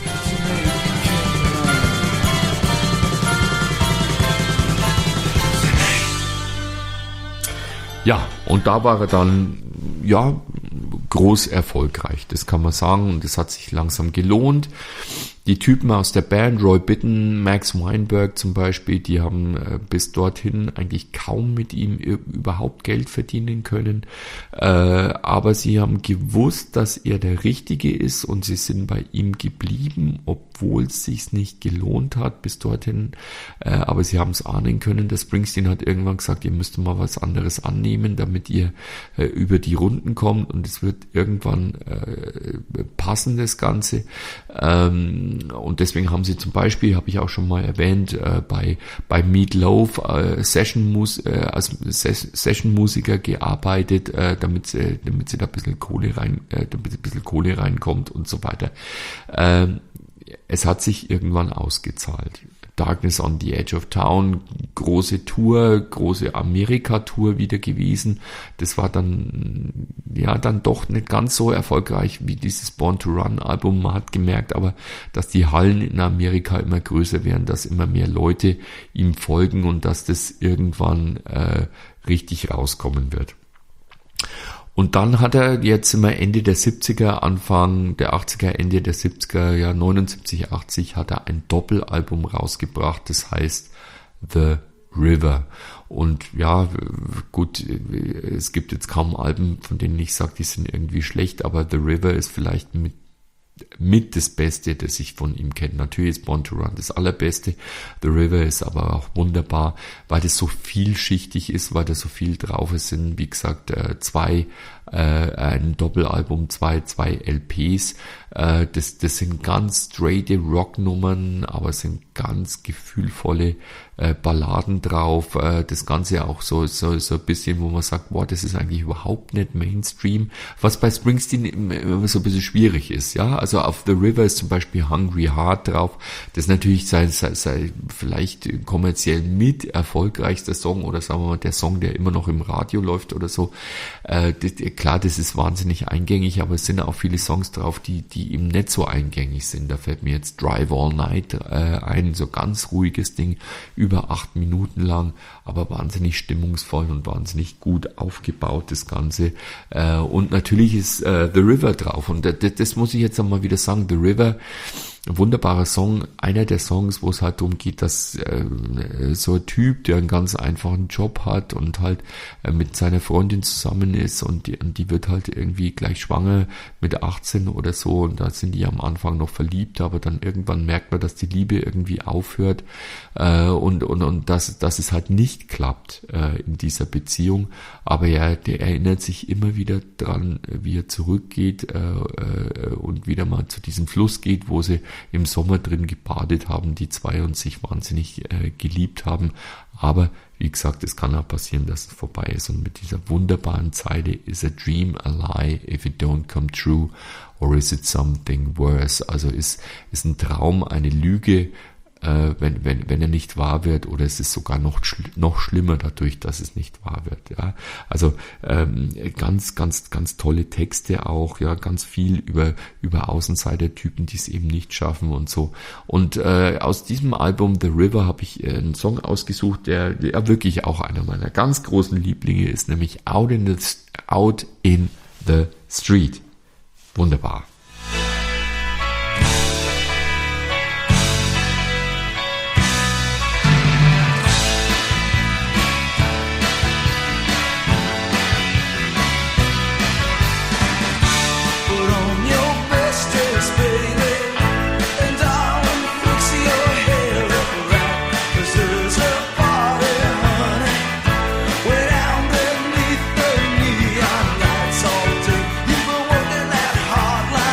Ja, und da war er dann, groß erfolgreich, das kann man sagen, und das hat sich langsam gelohnt. Die Typen aus der Band, Roy Bittan, Max Weinberg zum Beispiel, die haben bis dorthin eigentlich kaum mit ihm überhaupt Geld verdienen können. Aber sie haben gewusst, dass er der Richtige ist und sie sind bei ihm geblieben, obwohl es sich nicht gelohnt hat bis dorthin. Aber sie haben es ahnen können. Der Springsteen hat irgendwann gesagt, ihr müsst mal was anderes annehmen, damit ihr über die Runden kommt und es wird irgendwann passen, das Ganze. Und deswegen haben sie zum Beispiel, habe ich auch schon mal erwähnt, bei Meat Loaf als Session-Musiker gearbeitet, damit sie da ein bisschen Kohle reinkommt und so weiter. Es hat sich irgendwann ausgezahlt. Darkness on the Edge of Town, große Tour, große Amerika-Tour wieder gewesen. Das war dann doch nicht ganz so erfolgreich wie dieses Born to Run Album. Man hat gemerkt aber, dass die Hallen in Amerika immer größer werden, dass immer mehr Leute ihm folgen und dass das irgendwann richtig rauskommen wird. Und dann hat er jetzt immer Ende der 70er, Anfang der 80er, Ende der 70er, 79, 80, hat er ein Doppelalbum rausgebracht, das heißt The River. Und ja, gut, es gibt jetzt kaum Alben, von denen ich sage, die sind irgendwie schlecht, aber The River ist vielleicht mit das Beste, das ich von ihm kenne. Natürlich ist Born to Run das Allerbeste. The River ist aber auch wunderbar, weil das so vielschichtig ist, weil da so viel drauf ist. Sind, wie gesagt, ein Doppelalbum, zwei LPs. Das sind ganz straighte Rocknummern, aber es sind ganz gefühlvolle Balladen drauf. Das Ganze auch so ein bisschen, wo man sagt, boah, das ist eigentlich überhaupt nicht Mainstream. Was bei Springsteen immer so ein bisschen schwierig ist, ja. Also auf The River ist zum Beispiel Hungry Heart drauf. Das ist natürlich sein vielleicht kommerziell mit erfolgreichster Song oder sagen wir mal der Song, der immer noch im Radio läuft oder so. Klar, das ist wahnsinnig eingängig, aber es sind auch viele Songs drauf, die eben nicht so eingängig sind. Da fällt mir jetzt Drive All Night ein, so ganz ruhiges Ding, über 8 Minuten lang, aber wahnsinnig stimmungsvoll und wahnsinnig gut aufgebaut, das Ganze. Und natürlich ist The River drauf. Und das muss ich jetzt einmal wieder sagen, The River, ein wunderbarer Song, einer der Songs, wo es halt darum geht, dass so ein Typ, der einen ganz einfachen Job hat und halt mit seiner Freundin zusammen ist und die wird halt irgendwie gleich schwanger mit 18 oder so und da sind die am Anfang noch verliebt, aber dann irgendwann merkt man, dass die Liebe irgendwie aufhört und dass es halt nicht klappt in dieser Beziehung, aber der erinnert sich immer wieder dran, wie er zurückgeht und wieder mal zu diesem Fluss geht, wo sie im Sommer drin gebadet haben, die zwei und sich wahnsinnig geliebt haben. Aber wie gesagt, es kann auch passieren, dass es vorbei ist. Und mit dieser wunderbaren Zeile, is a dream a lie if it don't come true or is it something worse? Also ist ein Traum eine Lüge, wenn er nicht wahr wird, oder es ist sogar noch schlimmer dadurch, dass es nicht wahr wird. Ja, also ganz, ganz, ganz tolle Texte auch, ja, ganz viel über Außenseitertypen, die es eben nicht schaffen und so. Und aus diesem Album The River habe ich einen Song ausgesucht, der wirklich auch einer meiner ganz großen Lieblinge ist, nämlich Out in the Street. Wunderbar. Lights all day, you were working that hard line.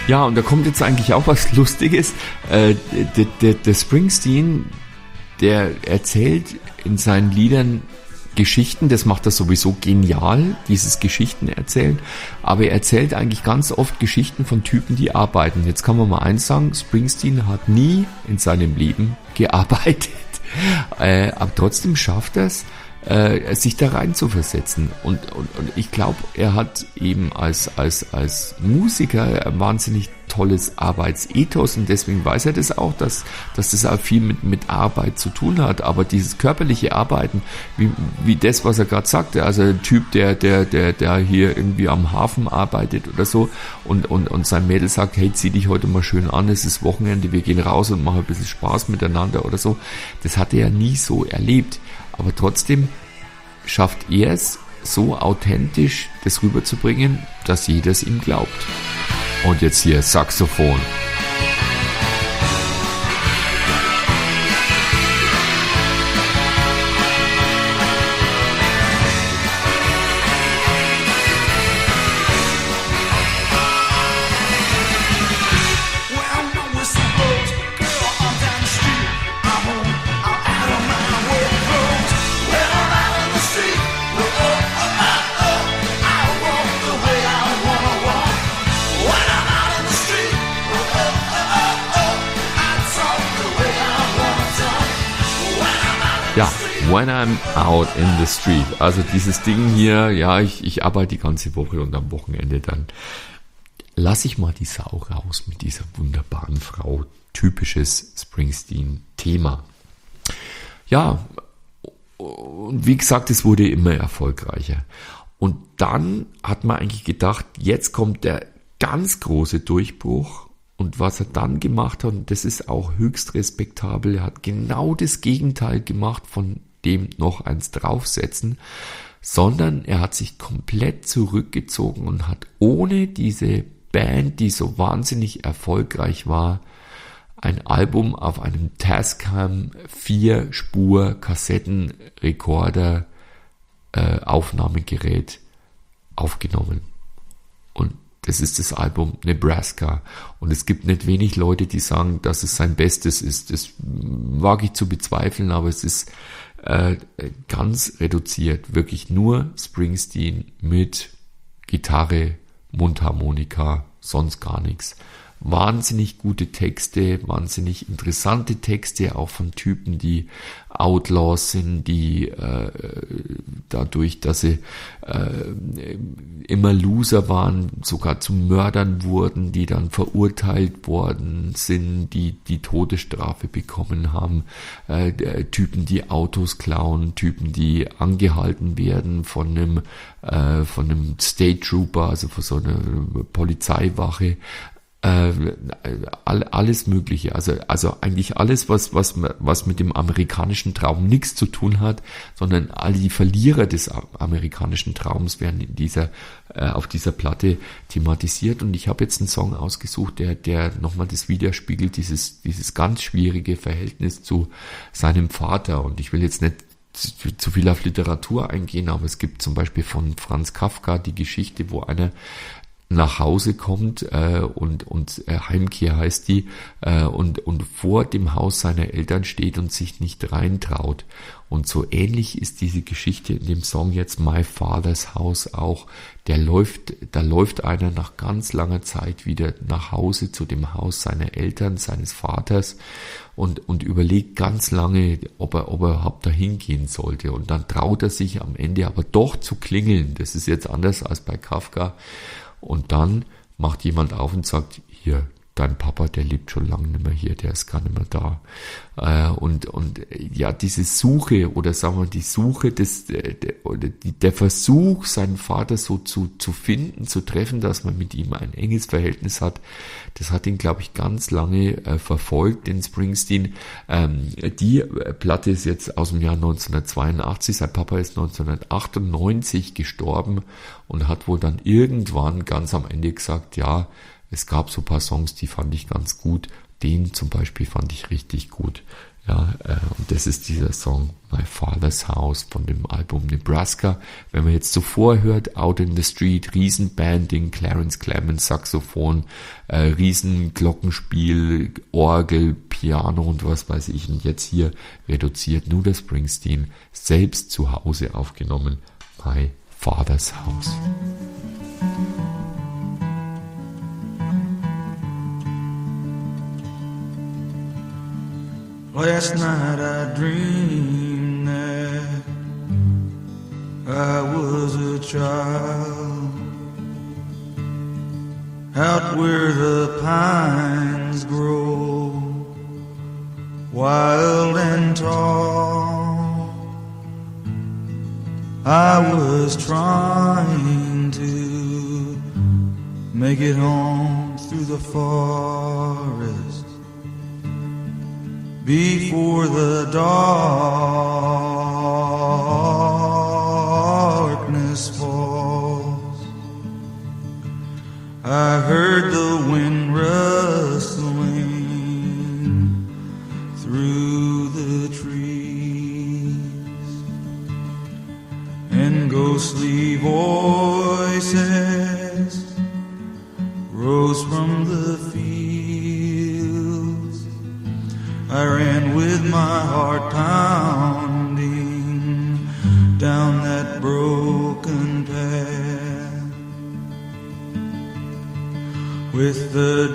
Ja, und da kommt jetzt eigentlich auch was Lustiges. Der Springsteen, der erzählt in seinen Liedern Geschichten, das macht er sowieso genial, dieses Geschichten erzählen, aber er erzählt eigentlich ganz oft Geschichten von Typen, die arbeiten. Jetzt kann man mal eins sagen, Springsteen hat nie in seinem Leben gearbeitet, aber trotzdem schafft er es, sich da rein zu versetzen. Und ich glaube, er hat eben als Musiker ein wahnsinnig tolles Arbeitsethos und deswegen weiß er das auch, dass das auch viel mit Arbeit zu tun hat. Aber dieses körperliche Arbeiten, wie das, was er gerade sagte, also ein Typ, der hier irgendwie am Hafen arbeitet oder so und sein Mädel sagt, hey, zieh dich heute mal schön an, es ist Wochenende, wir gehen raus und machen ein bisschen Spaß miteinander oder so. Das hat er ja nie so erlebt. Aber trotzdem schafft er es, so authentisch das rüberzubringen, dass jeder es ihm glaubt. Und jetzt hier Saxophon. Ja, when I'm out in the street. Also dieses Ding hier, ja, ich arbeite die ganze Woche und am Wochenende dann lasse ich mal die Sau raus mit dieser wunderbaren Frau. Typisches Springsteen-Thema. Ja, und wie gesagt, es wurde immer erfolgreicher. Und dann hat man eigentlich gedacht, jetzt kommt der ganz große Durchbruch. Und was er dann gemacht hat, und das ist auch höchst respektabel, er hat genau das Gegenteil gemacht von dem noch eins draufsetzen, sondern er hat sich komplett zurückgezogen und hat ohne diese Band, die so wahnsinnig erfolgreich war, ein Album auf einem Tascam 4-Spur Kassettenrekorder Aufnahmegerät aufgenommen. Und das ist das Album Nebraska. Und es gibt nicht wenig Leute, die sagen, dass es sein Bestes ist. Das wage ich zu bezweifeln, aber es ist ganz reduziert. Wirklich nur Springsteen mit Gitarre, Mundharmonika, sonst gar nichts. Wahnsinnig gute Texte, wahnsinnig interessante Texte, auch von Typen, die Outlaws sind, die dadurch, dass sie immer Loser waren, sogar zu Mördern wurden, die dann verurteilt worden sind, die Todesstrafe bekommen haben, Typen, die Autos klauen, Typen, die angehalten werden von einem State Trooper, also von so einer Polizeiwache, alles Mögliche, also eigentlich alles, was mit dem amerikanischen Traum nichts zu tun hat, sondern all die Verlierer des amerikanischen Traums werden auf dieser Platte thematisiert. Und ich habe jetzt einen Song ausgesucht, der nochmal das widerspiegelt, dieses ganz schwierige Verhältnis zu seinem Vater. Und ich will jetzt nicht zu viel auf Literatur eingehen, aber es gibt zum Beispiel von Franz Kafka die Geschichte, wo einer nach Hause kommt und Heimkehr heißt die und vor dem Haus seiner Eltern steht und sich nicht reintraut. Und so ähnlich ist diese Geschichte in dem Song jetzt My Father's House auch. Da läuft einer nach ganz langer Zeit wieder nach Hause zu dem Haus seiner Eltern, seines Vaters und überlegt ganz lange, ob er überhaupt dahin gehen sollte. Und dann traut er sich am Ende aber doch zu klingeln. Das ist jetzt anders als bei Kafka. Und dann macht jemand auf und sagt, hier, dein Papa, der lebt schon lange nicht mehr hier, der ist gar nicht mehr da. Und ja, diese Suche oder sagen wir die Suche der Versuch, seinen Vater so zu finden, zu treffen, dass man mit ihm ein enges Verhältnis hat, das hat ihn, glaube ich, ganz lange verfolgt, den Springsteen. Die Platte ist jetzt aus dem Jahr 1982, sein Papa ist 1998 gestorben und hat wohl dann irgendwann ganz am Ende gesagt, ja, es gab so ein paar Songs, die fand ich ganz gut. Den zum Beispiel fand ich richtig gut. Ja, und das ist dieser Song My Father's House von dem Album Nebraska. Wenn man jetzt zuvor hört, Out in the Street, Riesenbanding, Clarence Clemens, Saxophon, Riesenglockenspiel, Orgel, Piano und was weiß ich. Und jetzt hier reduziert nur das Springsteen, selbst zu Hause aufgenommen, My Father's House. Last night I dreamed that I was a child out where the pines grow wild and tall. I was trying to make it home through the forest before the darkness falls. I heard the wind rustling through the trees, and ghostly voices rose from the fields. I ran with my heart pounding down that broken path, with the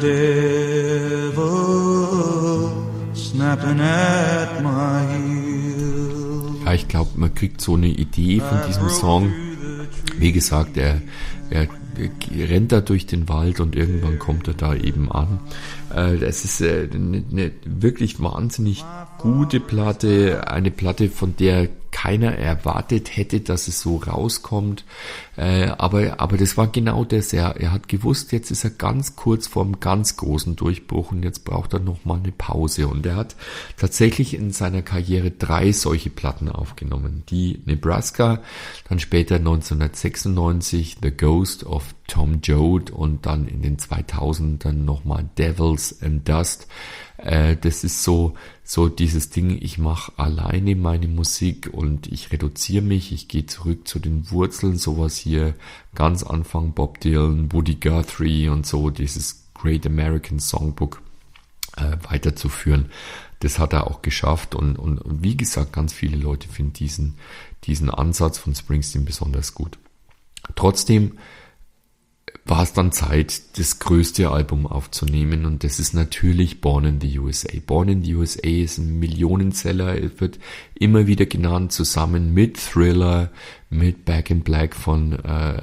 devil snapping at my heels. Ja, ich glaube, man kriegt so eine Idee von diesem Song. Wie gesagt, er rennt da durch den Wald und irgendwann kommt er da eben an. Es ist eine wirklich wahnsinnig gute Platte, eine Platte, von der keiner erwartet hätte, dass es so rauskommt. Aber das war genau das. Er hat gewusst, jetzt ist er ganz kurz vorm ganz großen Durchbruch und jetzt braucht er nochmal eine Pause. Und er hat tatsächlich in seiner Karriere 3 solche Platten aufgenommen. Die Nebraska, dann später 1996 The Ghost of Tom Joad und dann in den 2000ern nochmal Devils and Dust. Das ist so dieses Ding, ich mache alleine meine Musik und ich reduziere mich, ich gehe zurück zu den Wurzeln, sowas hier ganz Anfang Bob Dylan, Woody Guthrie und so, dieses Great American Songbook weiterzuführen. Das hat er auch geschafft und wie gesagt, ganz viele Leute finden diesen Ansatz von Springsteen besonders gut. Trotzdem war es dann Zeit, das größte Album aufzunehmen und das ist natürlich Born in the USA. Born in the USA ist ein Millionenseller, es wird immer wieder genannt, zusammen mit Thriller, mit Back in Black von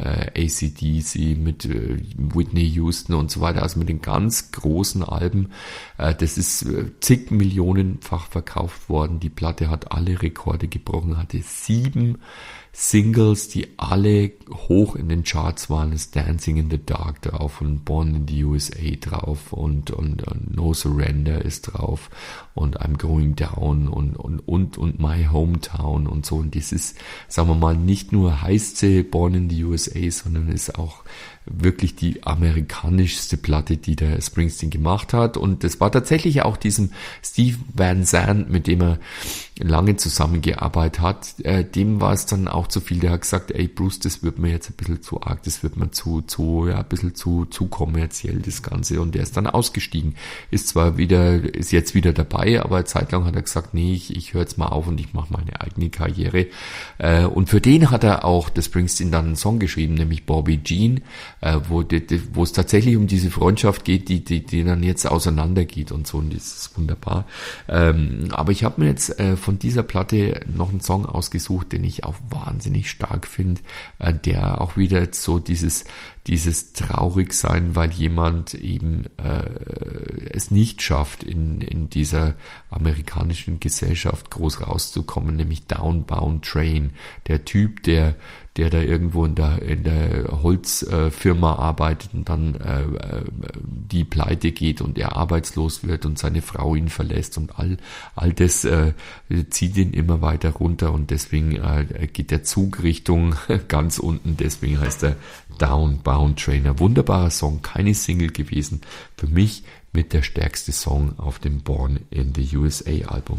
AC/DC, mit Whitney Houston und so weiter, also mit den ganz großen Alben. Das ist zig Millionenfach verkauft worden. Die Platte hat alle Rekorde gebrochen, hatte 7 Singles, die alle hoch in den Charts waren, ist Dancing in the Dark drauf und Born in the USA drauf und No Surrender ist drauf und I'm Going Down und My Hometown und so. Und das ist, sagen wir mal, nicht nur heißt sie Born in the USA, sondern ist auch wirklich die amerikanischste Platte, die der Springsteen gemacht hat. Und das war tatsächlich auch diesem Steve Van Zandt, mit dem er lange zusammengearbeitet hat, dem war es dann auch zu viel. Der hat gesagt, ey Bruce, das wird mir jetzt ein bisschen zu arg, das wird mir ein bisschen zu kommerziell, das Ganze. Und der ist dann ausgestiegen. Ist jetzt wieder dabei, aber eine Zeit lang hat er gesagt, nee, ich höre jetzt mal auf und ich mache meine eigene Karriere. Und für den hat er auch, der Springsteen, dann einen Song geschrieben, nämlich Bobby Jean, wo es tatsächlich um diese Freundschaft geht, die dann jetzt auseinandergeht und so, und das ist wunderbar. Aber ich habe mir jetzt von dieser Platte noch einen Song ausgesucht, den ich auch wahnsinnig stark finde, der auch wieder jetzt so dieses Traurigsein, weil jemand eben es nicht schafft, in dieser amerikanischen Gesellschaft groß rauszukommen, nämlich Downbound Train. Der Typ, der da irgendwo in der Holzfirma arbeitet und dann die pleite geht und er arbeitslos wird und seine Frau ihn verlässt und all das zieht ihn immer weiter runter und deswegen geht der Zug Richtung ganz unten, deswegen heißt er Downbound Trainer. Wunderbarer Song, keine Single gewesen. Für mich mit der stärkste Song auf dem Born in the USA Album.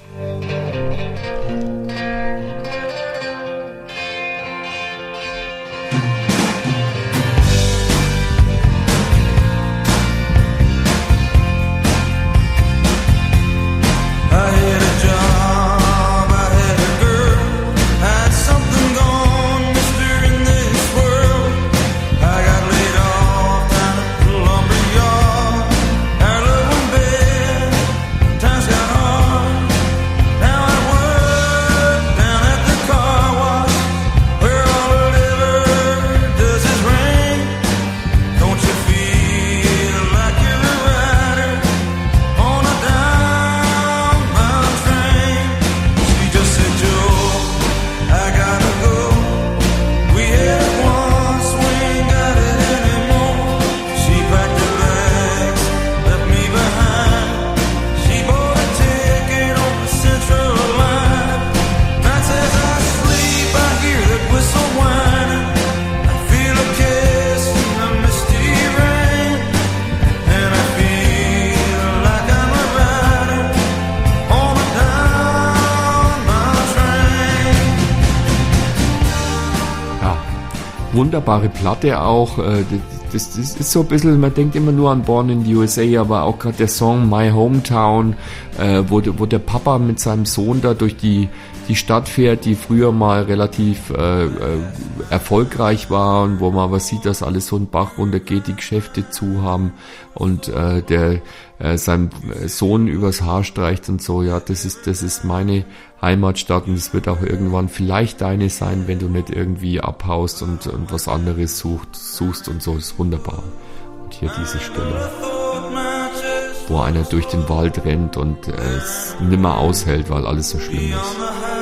Wunderbare Platte auch. Das ist so ein bisschen, man denkt immer nur an Born in the USA, aber auch gerade der Song My Hometown, wo der Papa mit seinem Sohn da durch die Stadt fährt, die früher mal relativ erfolgreich war und wo man aber sieht, dass alles so einen Bach runtergeht, die Geschäfte zu haben und sein Sohn übers Haar streicht und so. Ja, das ist meine Heimatstadt und es wird auch irgendwann vielleicht deine sein, wenn du nicht irgendwie abhaust und was anderes suchst und so. Ist wunderbar. Und hier diese Stelle, wo einer durch den Wald rennt und es nimmer aushält, weil alles so schlimm ist.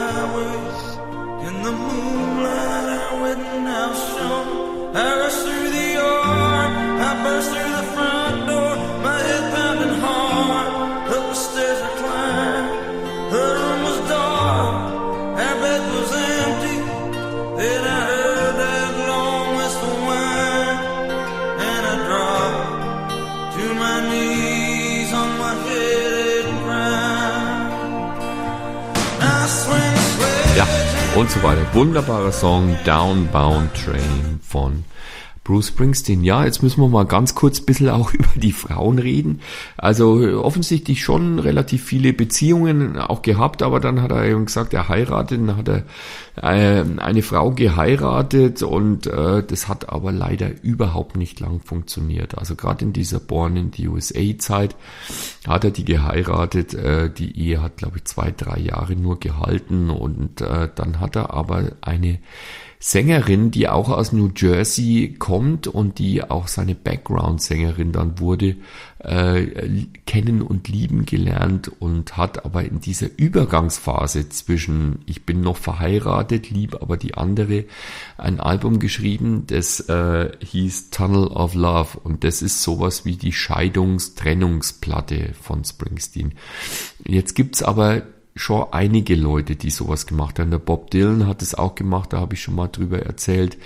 Und so weiter. Wunderbarer Song, Downbound Train von Bruce Springsteen. Ja, jetzt müssen wir mal ganz kurz ein bisschen auch über die Frauen reden. Also offensichtlich schon relativ viele Beziehungen auch gehabt, aber dann hat er eben gesagt, er heiratet, dann hat er eine Frau geheiratet und das hat aber leider überhaupt nicht lang funktioniert. Also gerade in dieser Born in the USA Zeit hat er die geheiratet. Die Ehe hat, glaube ich, 2-3 Jahre nur gehalten und dann hat er aber eine Sängerin, die auch aus New Jersey kommt und die auch seine Background-Sängerin dann wurde, kennen und lieben gelernt und hat aber in dieser Übergangsphase zwischen ich bin noch verheiratet, lieb aber die andere, ein Album geschrieben, das hieß Tunnel of Love und das ist sowas wie die Trennungsplatte von Springsteen. Jetzt gibt's aber schon einige Leute, die sowas gemacht haben. Der Bob Dylan hat es auch gemacht, da habe ich schon mal drüber erzählt.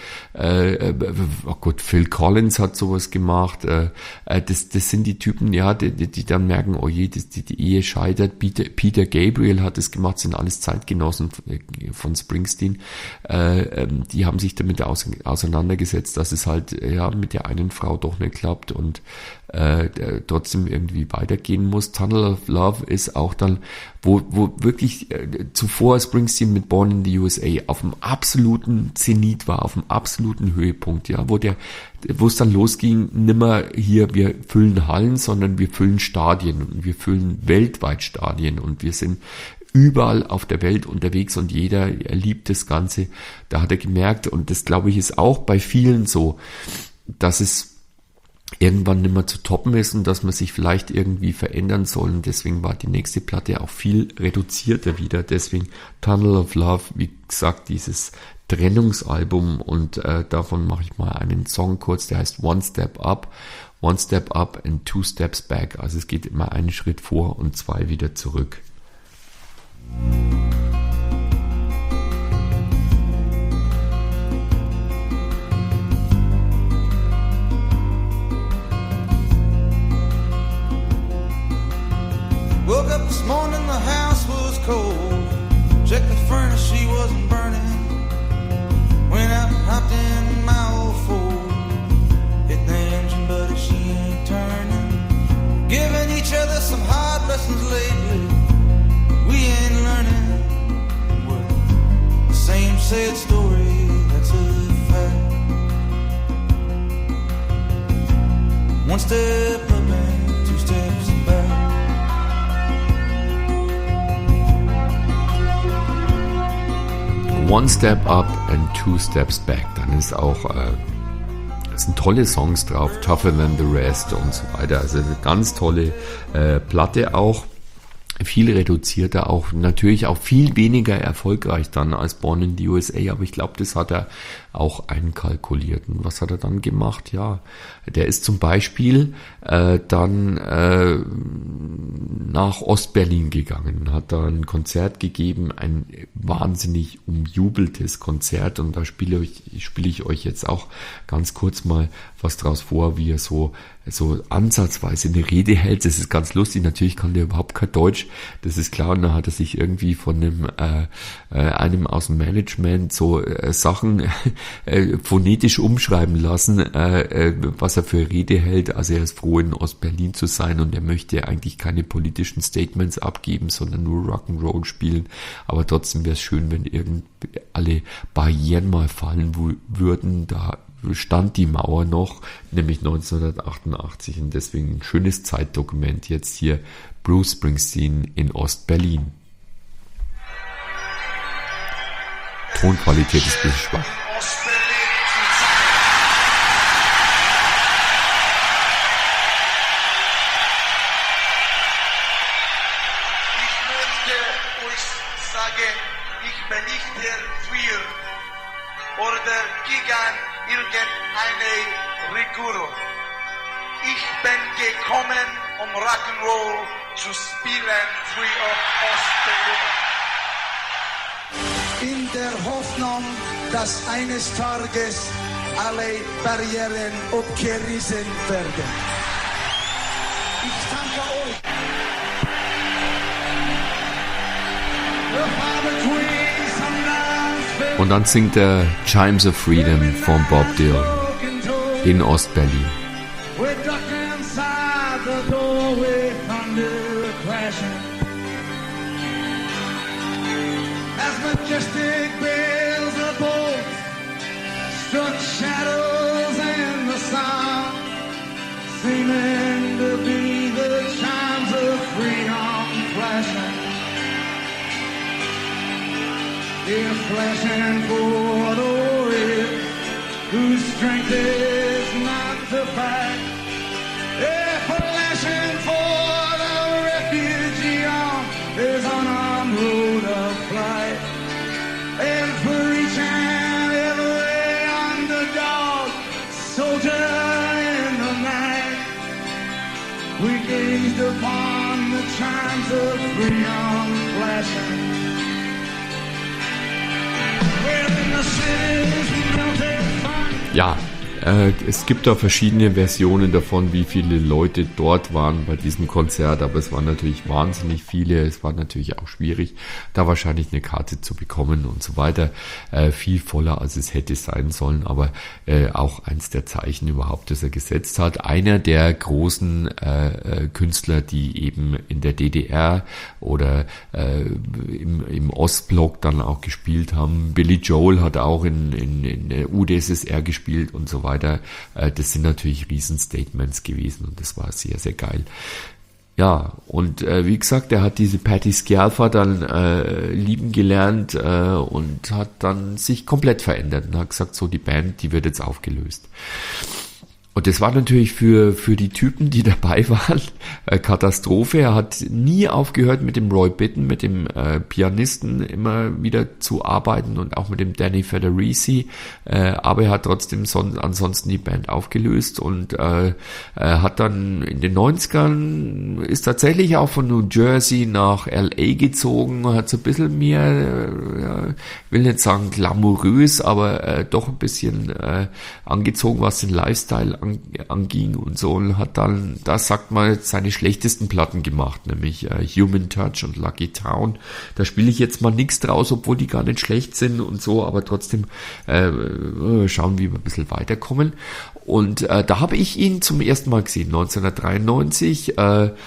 Oh Gott, Phil Collins hat sowas gemacht. Das sind die Typen, ja, die dann merken, oh je, die Ehe scheitert. Peter Gabriel hat es gemacht, sind alles Zeitgenossen von Springsteen. Die haben sich damit auseinandergesetzt, dass es halt ja mit der einen Frau doch nicht klappt und trotzdem irgendwie weitergehen muss. Tunnel of Love ist auch dann, wo wirklich zuvor Springsteen mit Born in the USA auf dem absoluten Zenit war, auf dem absoluten Höhepunkt, ja, wo es dann losging, nimmer hier, wir füllen Hallen, sondern wir füllen Stadien und wir füllen weltweit Stadien und wir sind überall auf der Welt unterwegs und jeder liebt das Ganze. Da hat er gemerkt, und das glaube ich ist auch bei vielen so, dass es irgendwann nicht mehr zu toppen ist und dass man sich vielleicht irgendwie verändern soll. Und deswegen war die nächste Platte auch viel reduzierter wieder. Deswegen Tunnel of Love, wie gesagt, dieses Trennungsalbum. Und davon mache ich mal einen Song kurz, der heißt One Step Up. One Step Up and Two Steps Back. Also es geht immer einen Schritt vor und 2 wieder zurück. Woke up this morning, the house was cold. sad story, that's a fact. One step up and two steps back. One Step Up and Two Steps Back. Dann ist auch sind tolle Songs drauf, Tougher Than the Rest und so weiter. Also eine ganz tolle Platte auch. Viel reduzierter, auch natürlich auch viel weniger erfolgreich dann als Born in the USA, aber ich glaube, das hat er auch einkalkuliert. Und was hat er dann gemacht? Ja, der ist zum Beispiel dann nach Ostberlin gegangen, hat da ein Konzert gegeben, ein wahnsinnig umjubeltes Konzert, und da spiele ich euch jetzt auch ganz kurz mal was draus vor, wie er so ansatzweise eine Rede hält. Das ist ganz lustig. Natürlich kann der überhaupt kein Deutsch, das ist klar. Und da hat er sich irgendwie von einem aus dem Management so Sachen phonetisch umschreiben lassen, was er für Rede hält. Also er ist froh, in Ostberlin zu sein, und er möchte eigentlich keine politischen Statements abgeben, sondern nur Rock'n'Roll spielen. Aber trotzdem wäre es schön, wenn alle Barrieren mal fallen würden. Da stand die Mauer noch, nämlich 1988, und deswegen ein schönes Zeitdokument jetzt hier, Bruce Springsteen in Ostberlin. Tonqualität ist ein bisschen schwach. Ich möchte euch sagen, ich bin nicht der Queer oder gegen irgendeine Regierung. Ich bin gekommen, um Rock'n'Roll zu spielen für Ostberlin. In der Hoffnung, dass eines Tages alle Barrieren abgerissen werden. Ich danke euch. Und dann singt er Chimes of Freedom von Bob Dylan in Ostberlin. Majestic bills of both struck shadows in the sun, seeming to be the chimes of freedom flashing. They're flashing for the warrior whose strength is not to fight. They're flashing for the refugee on his unarmed road of flight. And for each and every underdog soldier in the night, we gazed upon the chimes of freedom flashing. When the cities melted fun. Ja, es gibt da verschiedene Versionen davon, wie viele Leute dort waren bei diesem Konzert, aber es waren natürlich wahnsinnig viele. Es war natürlich auch schwierig, da wahrscheinlich eine Karte zu bekommen und so weiter. Viel voller, als es hätte sein sollen, aber auch eins der Zeichen überhaupt, das er gesetzt hat. Einer der großen Künstler, die eben in der DDR oder im Ostblock dann auch gespielt haben. Billy Joel hat auch in der UdSSR gespielt und so weiter. Das sind natürlich Riesenstatements gewesen, und das war sehr, sehr geil. Ja, und wie gesagt, er hat diese Patti Scialfa dann lieben gelernt und hat dann sich komplett verändert und hat gesagt, so die Band, die wird jetzt aufgelöst. Und das war natürlich für die Typen, die dabei waren, Katastrophe. Er hat nie aufgehört, mit dem Roy Bittan, mit dem Pianisten, immer wieder zu arbeiten, und auch mit dem Danny Federici. Aber er hat trotzdem ansonsten die Band aufgelöst, und hat dann in den 90ern, ist tatsächlich auch von New Jersey nach LA gezogen, hat so ein bisschen mehr, will nicht sagen glamourös, aber doch ein bisschen angezogen, was den Lifestyle anging und so, und hat dann, das sagt man, seine schlechtesten Platten gemacht, nämlich Human Touch und Lucky Town. Da spiele ich jetzt mal nichts draus, obwohl die gar nicht schlecht sind und so, aber trotzdem schauen, wie wir ein bisschen weiterkommen. Und da habe ich ihn zum ersten Mal gesehen, 1993,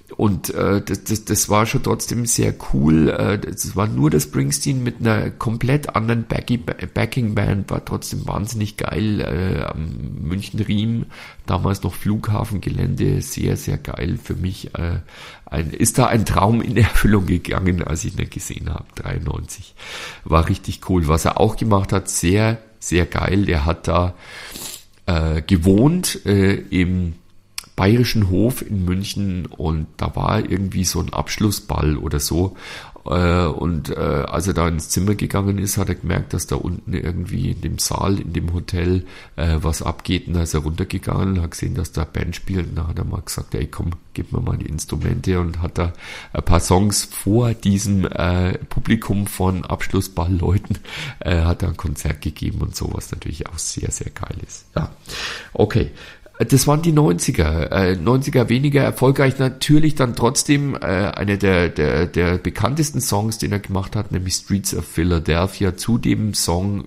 Und das war schon trotzdem sehr cool. Das war nur das Springsteen mit einer komplett anderen Backing-Band, war trotzdem wahnsinnig geil. Am München-Riem, damals noch Flughafengelände, sehr, sehr geil für mich. Ist da ein Traum in Erfüllung gegangen, als ich ihn gesehen habe, 93. War richtig cool. Was er auch gemacht hat, sehr, sehr geil. Der hat da gewohnt im Bayerischen Hof in München und da war irgendwie so ein Abschlussball oder so. Und als er da ins Zimmer gegangen ist, hat er gemerkt, dass da unten irgendwie in dem Saal, in dem Hotel was abgeht. Und da ist er runtergegangen, hat gesehen, dass da Band spielt. Und da hat er mal gesagt, ey komm, gib mir mal die Instrumente. Und hat da ein paar Songs vor diesem Publikum von Abschlussballleuten, hat er ein Konzert gegeben und so, was natürlich auch sehr, sehr geil ist. Ja, okay. Das waren die 90er. 90er weniger erfolgreich, natürlich dann trotzdem einer der bekanntesten Songs, den er gemacht hat, nämlich Streets of Philadelphia, zu dem Song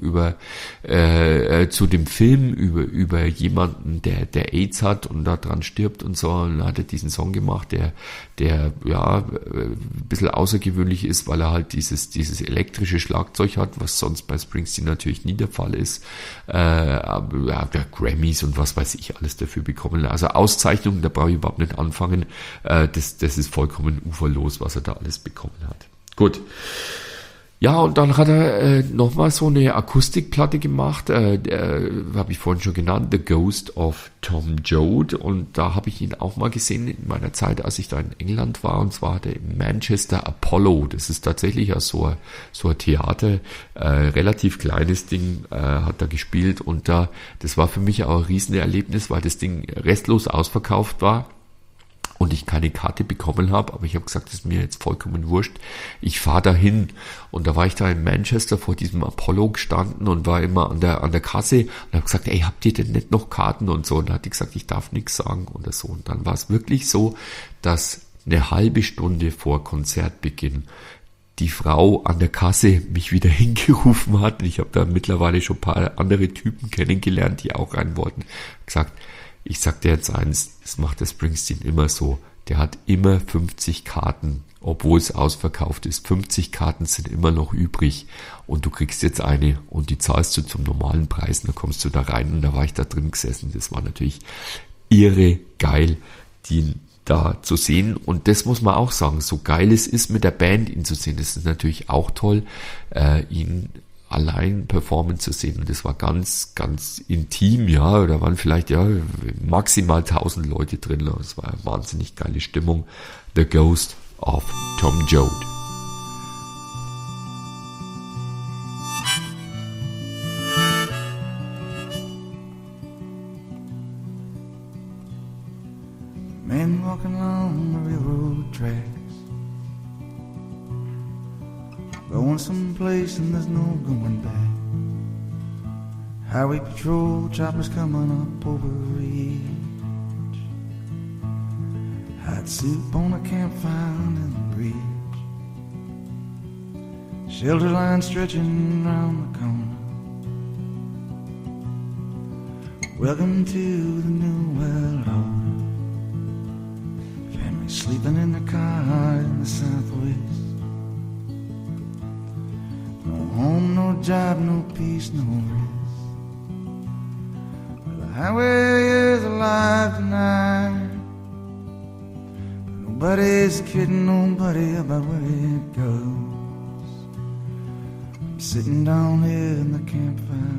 zu dem Film über jemanden, der AIDS hat und da dran stirbt und so. Und dann hat er diesen Song gemacht, der ja ein bisschen außergewöhnlich ist, weil er halt dieses elektrische Schlagzeug hat, was sonst bei Springsteen natürlich nie der Fall ist. Aber ja, der Grammys und was weiß ich alles dafür bekommen. Also Auszeichnungen, da brauche ich überhaupt nicht anfangen. Das ist vollkommen uferlos, was er da alles bekommen hat. Gut. Ja, und dann hat er nochmal so eine Akustikplatte gemacht, habe ich vorhin schon genannt, The Ghost of Tom Joad. Und da habe ich ihn auch mal gesehen in meiner Zeit, als ich da in England war. Und zwar hat er im Manchester Apollo. Das ist tatsächlich auch so ein Theater, relativ kleines Ding, hat er gespielt. Und das war für mich auch ein Riesenerlebnis, weil das Ding restlos ausverkauft war. Und ich keine Karte bekommen habe, aber ich habe gesagt, das ist mir jetzt vollkommen wurscht. Ich fahre dahin. Und da war ich da in Manchester vor diesem Apollo gestanden und war immer an der Kasse und habe gesagt, ey, habt ihr denn nicht noch Karten und so? Und da hat die gesagt, ich darf nichts sagen oder so. Und dann war es wirklich so, dass eine halbe Stunde vor Konzertbeginn die Frau an der Kasse mich wieder hingerufen hat. Und ich habe da mittlerweile schon ein paar andere Typen kennengelernt, die auch rein wollten. Gesagt, ich sag dir jetzt eins, das macht der Springsteen immer so. Der hat immer 50 Karten, obwohl es ausverkauft ist. 50 Karten sind immer noch übrig und du kriegst jetzt eine und die zahlst du zum normalen Preis und dann kommst du da rein und da war ich da drin gesessen. Das war natürlich irre geil, die da zu sehen. Und das muss man auch sagen, so geil es ist, mit der Band ihn zu sehen. Das ist natürlich auch toll, ihn allein performen zu sehen. Und das war ganz, ganz intim, ja. Da waren vielleicht maximal 1000 Leute drin. Es war eine wahnsinnig geile Stimmung. The Ghost of Tom Joad. Men walking along the railroad tracks, going someplace and there's no going back. Highway patrol choppers coming up over the ridge. Hot soup on a campfire under the bridge. Shelter line stretching round the corner. Welcome to the new world order. Family sleeping in the car in the southwest. No home, no job, no peace, no rest. Well, the highway is alive tonight, but nobody's kidding nobody about where it goes. I'm sitting down here in the campfire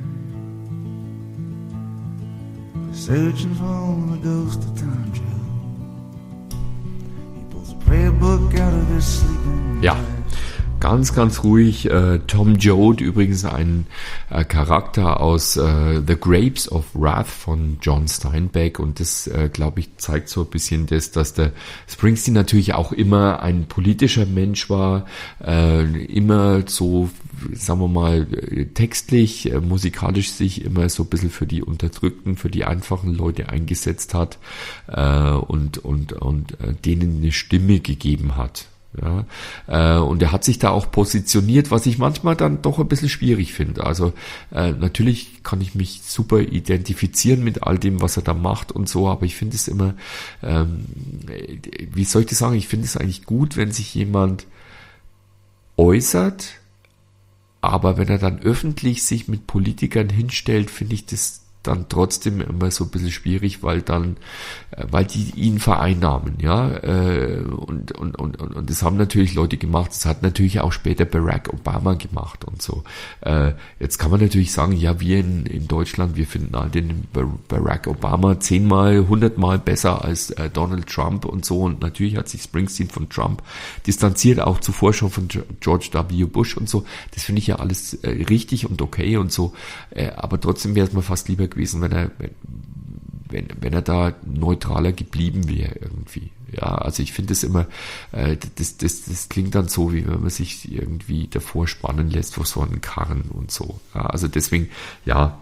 light, searching for the ghost of Tom Joad. He pulls a prayer book out of his sleeping Ja. Ganz, ganz ruhig. Tom Joad, übrigens ein Charakter aus The Grapes of Wrath von John Steinbeck. Und das, glaube ich, zeigt so ein bisschen das, dass der Springsteen natürlich auch immer ein politischer Mensch war. Immer so, sagen wir mal, textlich, musikalisch sich immer so ein bisschen für die Unterdrückten, für die einfachen Leute eingesetzt hat und denen eine Stimme gegeben hat. Ja, und er hat sich da auch positioniert, was ich manchmal dann doch ein bisschen schwierig finde. Also natürlich kann ich mich super identifizieren mit all dem, was er da macht und so, aber ich finde es immer, wie soll ich das sagen, ich finde es eigentlich gut, wenn sich jemand äußert, aber wenn er dann öffentlich sich mit Politikern hinstellt, finde ich das dann trotzdem immer so ein bisschen schwierig, weil die ihn vereinnahmen, ja, und das haben natürlich Leute gemacht, das hat natürlich auch später Barack Obama gemacht und so. Jetzt kann man natürlich sagen, ja, wir in Deutschland, wir finden halt den Barack Obama 10-mal, 100-mal besser als Donald Trump und so, und natürlich hat sich Springsteen von Trump distanziert, auch zuvor schon von George W. Bush und so. Das finde ich ja alles richtig und okay und so, aber trotzdem wäre es mir fast lieber gewesen, wenn er da neutraler geblieben wäre irgendwie. Ja, also ich finde es immer, das klingt dann so, wie wenn man sich irgendwie davor spannen lässt vor so einem Karren und so. Ja, also deswegen, ja,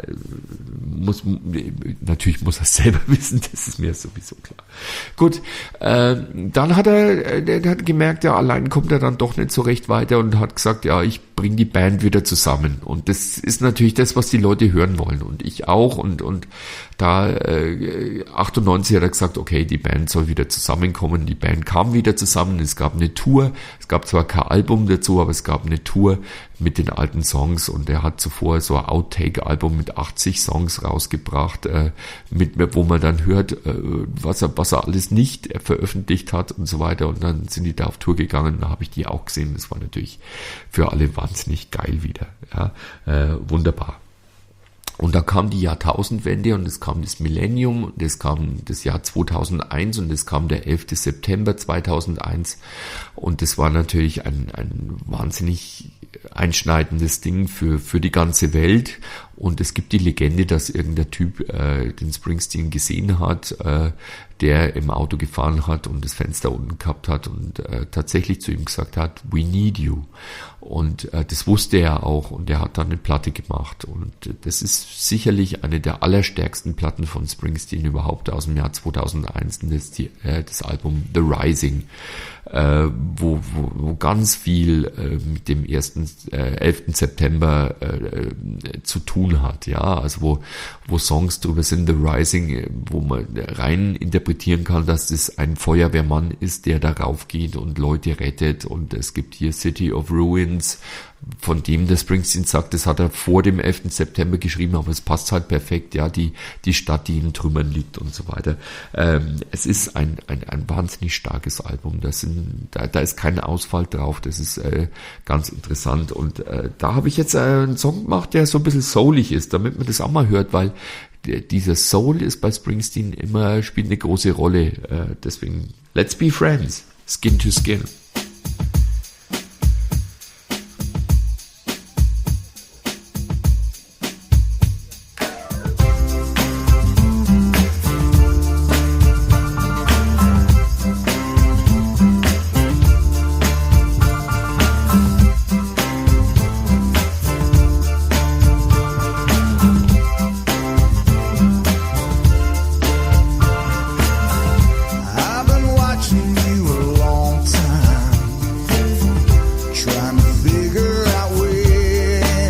natürlich muss er es selber wissen, das ist mir sowieso klar. Gut, dann hat er hat gemerkt, ja, allein kommt er dann doch nicht so recht weiter und hat gesagt, ja, ich bringe die Band wieder zusammen. Und das ist natürlich das, was die Leute hören wollen, und ich auch, und da 98 hat er gesagt, okay, die Band soll wieder zusammenkommen. Die Band kam wieder zusammen, es gab eine Tour, es gab zwar kein Album dazu, aber es gab eine Tour mit den alten Songs, und er hat zuvor so ein Outtake-Album mit 80 Songs rausgebracht, wo man dann hört, was er alles nicht veröffentlicht hat und so weiter, und dann sind die da auf Tour gegangen, da habe ich die auch gesehen, das war natürlich für alle wahnsinnig geil wieder, ja, wunderbar. Und da kam die Jahrtausendwende und es kam das Millennium und es kam das Jahr 2001 und es kam der 11. September 2001, und das war natürlich ein wahnsinnig einschneidendes Ding für die ganze Welt. Und es gibt die Legende, dass irgendein Typ den Springsteen gesehen hat, der im Auto gefahren hat und das Fenster unten gehabt hat und tatsächlich zu ihm gesagt hat, we need you. Und das wusste er auch, und er hat dann eine Platte gemacht. Und das ist sicherlich eine der allerstärksten Platten von Springsteen überhaupt aus dem Jahr 2001. Und das ist das Album The Rising, wo ganz viel mit dem 11. September zu tun hat, ja, also wo Songs drüber sind, The Rising, wo man rein interpretieren kann, dass das ein Feuerwehrmann ist, der darauf geht und Leute rettet, und es gibt hier City of Ruins, von dem der Springsteen sagt, das hat er vor dem 11. September geschrieben, aber es passt halt perfekt, ja, die Stadt, die in Trümmern liegt und so weiter. Es ist ein wahnsinnig starkes Album, da ist kein Ausfall drauf, das ist ganz interessant, und da habe ich jetzt einen Song gemacht, der so ein bisschen soulig ist, damit man das auch mal hört, weil dieser Soul ist bei Springsteen spielt eine große Rolle, deswegen Let's Be Friends, Skin to Skin. I've been watching you a long time, trying to figure out when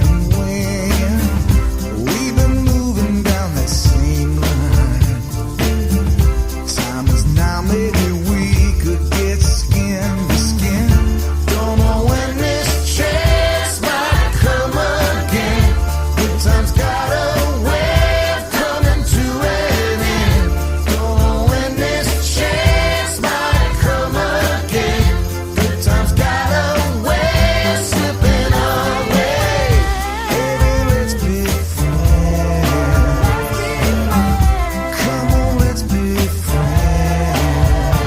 we've been moving down that same line. Time is now, maybe we could get skin to skin. Don't know when this chance might come again. Good times got a way of coming to an end. Don't know when this chance might come again. Good times got a way of slipping away. Baby, let's be friends. Come on, let's be friends.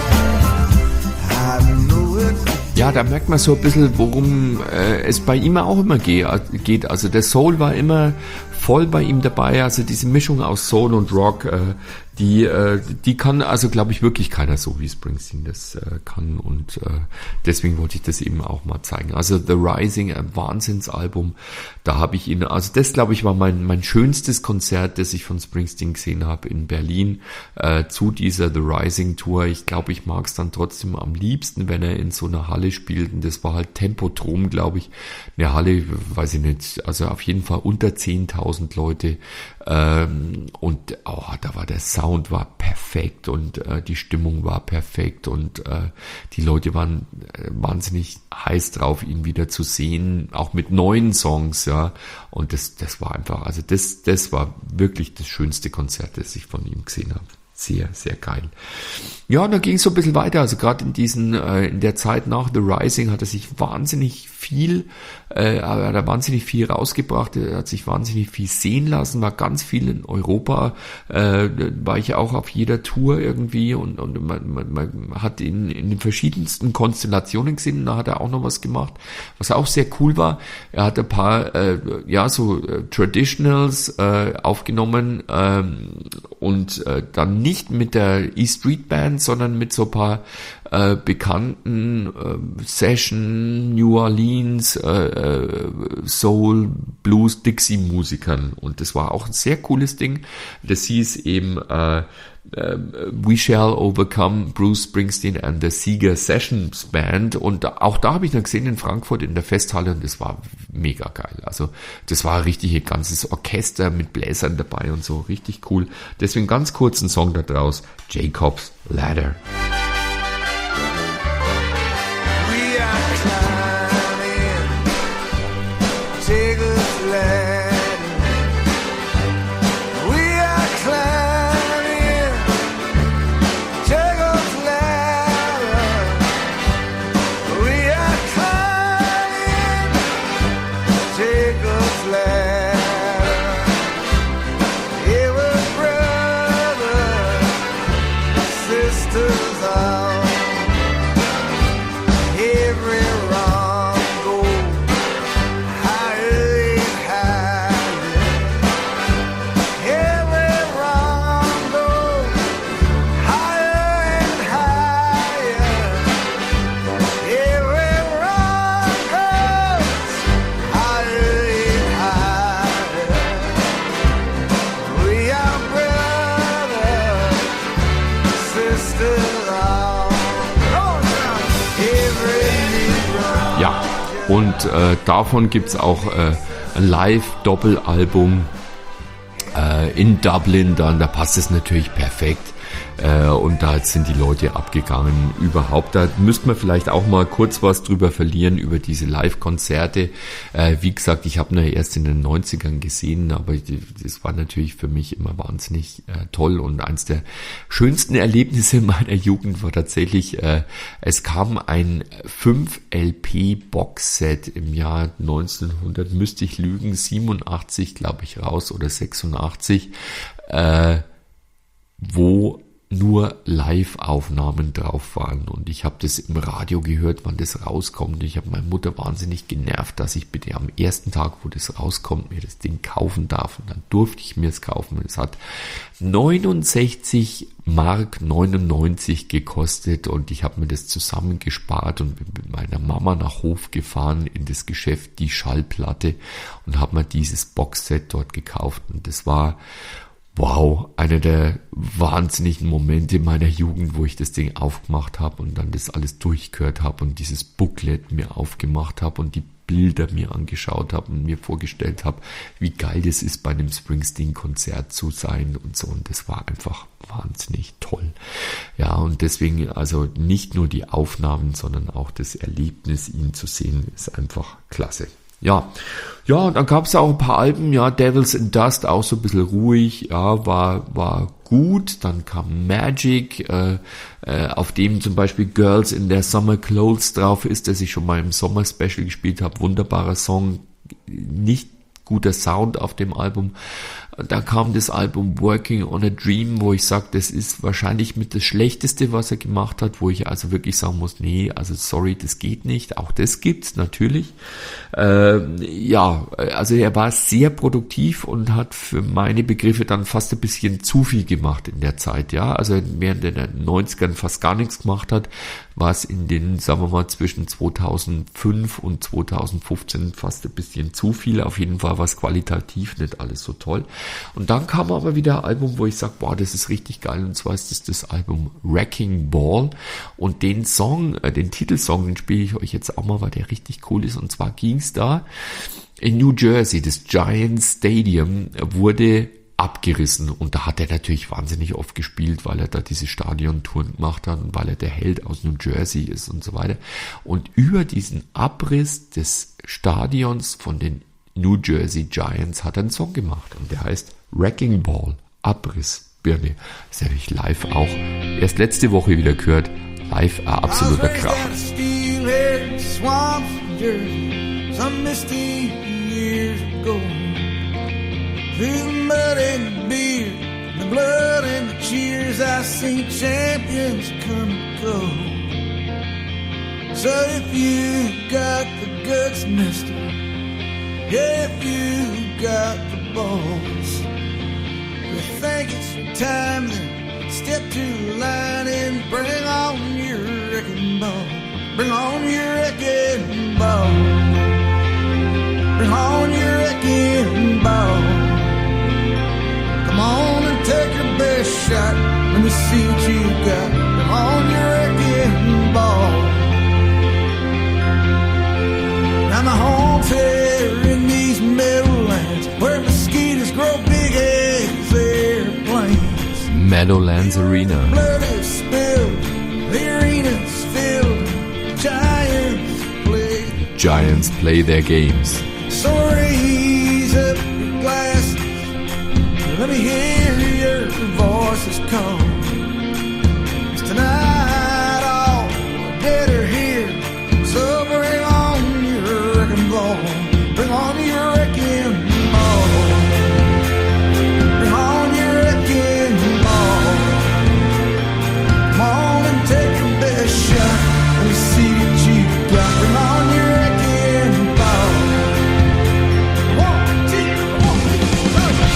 I know it. Ja, da merkt man so ein bisschen, worum es bei ihm auch immer geht. Also der Soul war immer voll bei ihm dabei, also diese Mischung aus Soul und Rock, Die kann also, glaube ich, wirklich keiner so, wie Springsteen das kann, und deswegen wollte ich das eben auch mal zeigen. Also The Rising, ein Wahnsinnsalbum, da habe ich ihn, also das, glaube ich, war mein schönstes Konzert, das ich von Springsteen gesehen habe in Berlin, zu dieser The Rising Tour. Ich glaube, ich mag es dann trotzdem am liebsten, wenn er in so einer Halle spielt, und das war halt Tempodrom, glaube ich, eine Halle, weiß ich nicht, also auf jeden Fall unter 10.000 Leute, und da war der Sound war perfekt, und die Stimmung war perfekt, und die Leute waren wahnsinnig heiß drauf, ihn wieder zu sehen, auch mit neuen Songs, ja, und das war einfach, also das war wirklich das schönste Konzert, das ich von ihm gesehen habe. Sehr, sehr geil. Ja, und dann ging es so ein bisschen weiter. Also gerade in der Zeit nach The Rising hat er sich wahnsinnig viel rausgebracht. Er hat sich wahnsinnig viel sehen lassen, war ganz viel in Europa, war ich auch auf jeder Tour irgendwie, und man hat ihn in den verschiedensten Konstellationen gesehen, und da hat er auch noch was gemacht, was auch sehr cool war. Er hat ein paar, Traditionals aufgenommen, und dann nicht mit der E Street Band, sondern mit so ein paar bekannten Session, New Orleans, Soul, Blues, Dixie-Musikern, und das war auch ein sehr cooles Ding. Das hieß eben We Shall Overcome, Bruce Springsteen and the Seeger Sessions Band, und auch da habe ich dann gesehen in Frankfurt in der Festhalle, und das war mega geil. Also das war richtig ein ganzes Orchester mit Bläsern dabei und so, richtig cool. Deswegen ganz kurz ein Song da draus, Jacob's Ladder. We are climbing Jacob's ladder. We are climbing Jacob's ladder. We are climbing Jacob's ladder. Here we're brothers, sisters all. Every wrong goes higher and higher. Every wrong goes higher and higher. Every wrong goes higher and higher. We are brothers, sisters all. Ja, und davon gibt's auch ein Live-Doppelalbum in Dublin dann, da passt es natürlich perfekt. Und da sind die Leute abgegangen überhaupt. Da müsste man vielleicht auch mal kurz was drüber verlieren, über diese Live-Konzerte. Wie gesagt, ich habe ihn ja erst in den 90ern gesehen, aber das war natürlich für mich immer wahnsinnig toll. Und eins der schönsten Erlebnisse meiner Jugend war tatsächlich, es kam ein 5-LP-Boxset im Jahr 1900, müsste ich lügen, 87 glaube ich raus oder 86, wo nur Live-Aufnahmen drauf waren, und ich habe das im Radio gehört, wann das rauskommt. Ich habe meine Mutter wahnsinnig genervt, dass ich bitte am ersten Tag, wo das rauskommt, mir das Ding kaufen darf, und dann durfte ich mir es kaufen. Es hat 69 Mark 99 gekostet, und ich habe mir das zusammengespart und bin mit meiner Mama nach Hof gefahren in das Geschäft, die Schallplatte, und habe mir dieses Boxset dort gekauft, und das war wow, einer der wahnsinnigen Momente meiner Jugend, wo ich das Ding aufgemacht habe und dann das alles durchgehört habe und dieses Booklet mir aufgemacht habe und die Bilder mir angeschaut habe und mir vorgestellt habe, wie geil das ist, bei einem Springsteen-Konzert zu sein und so. Und das war einfach wahnsinnig toll. Ja, und deswegen also nicht nur die Aufnahmen, sondern auch das Erlebnis, ihn zu sehen, ist einfach klasse. Ja, dann gab es auch ein paar Alben, ja, Devils in Dust, auch so ein bisschen ruhig, ja, war gut. Dann kam Magic, auf dem zum Beispiel Girls in Their Summer Clothes drauf ist, das ich schon mal im Sommer-Special gespielt habe. Wunderbarer Song, nicht guter Sound auf dem Album, Da kam das Album Working on a Dream, wo ich sage, das ist wahrscheinlich mit das Schlechteste, was er gemacht hat, wo ich also wirklich sagen muss, nee, also sorry, das geht nicht. Auch das gibt's natürlich. Ja, also er war sehr produktiv und hat für meine Begriffe dann fast ein bisschen zu viel gemacht in der Zeit, ja. Also während er in den 90ern fast gar nichts gemacht hat, war es in den, sagen wir mal, zwischen 2005 und 2015 fast ein bisschen zu viel. Auf jeden Fall war es qualitativ nicht alles so toll. Und dann kam aber wieder ein Album, wo ich sage, boah, das ist richtig geil. Und zwar ist das Album Wrecking Ball. Und den Song, den Titelsong, den spiele ich euch jetzt auch mal, weil der richtig cool ist. Und zwar ging es da in New Jersey, das Giants Stadium wurde abgerissen und da hat er natürlich wahnsinnig oft gespielt, weil er da diese Stadiontouren gemacht hat und weil er der Held aus New Jersey ist und so weiter. Und über diesen Abriss des Stadions von den New Jersey Giants hat er einen Song gemacht und der heißt Wrecking Ball, Abrissbirne. Das habe ich live auch erst letzte Woche wieder gehört. Live ein absoluter Krach. Through the mud and the beer, the blood and the cheers, I see champions come and go. So if you got the guts, mister, if you got the balls, you think it's your time, then step to the line and bring on your wrecking ball. Bring on your wrecking ball. Bring on your wrecking ball. Come on and take your best shot. Let me see what you got. Come on, your wrecking ball. I'm a home fair in these meadowlands where mosquitoes grow big as airplanes. Meadowlands Arena. Blood is spilled, the arena's filled. Giants play their games. So raise up your glasses. Let me hear your voices call. 'Cause tonight all the dead are here. So bring on your wrecking ball. Bring on your wrecking ball. Bring on your wrecking ball. Come on and take your best shot. Let me see what you got. Bring on your wrecking ball. 1, 2, 1, 2.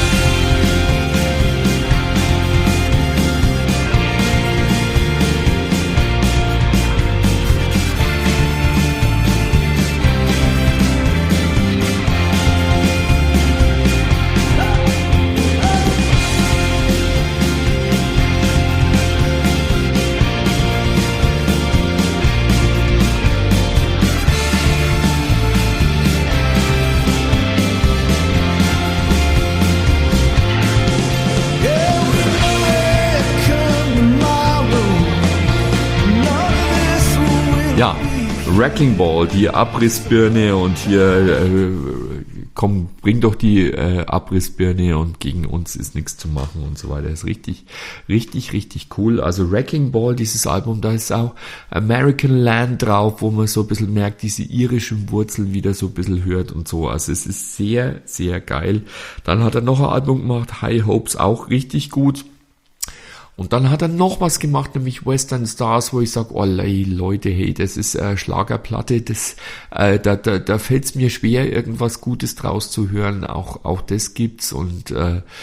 Ja, Wrecking Ball, die Abrissbirne und hier, komm, bring doch die Abrissbirne und gegen uns ist nichts zu machen und so weiter. Das ist richtig, richtig, richtig cool. Also Wrecking Ball, dieses Album, da ist auch American Land drauf, wo man so ein bisschen merkt, diese irischen Wurzeln wieder so ein bisschen hört und so. Also es ist sehr, sehr geil. Dann hat er noch ein Album gemacht, High Hopes, auch richtig gut. Und dann hat er noch was gemacht, nämlich Western Stars, wo ich sage, oh Leute, hey, das ist Schlagerplatte, das, da fällt es mir schwer, irgendwas Gutes draus zu hören. Auch das gibt's. Und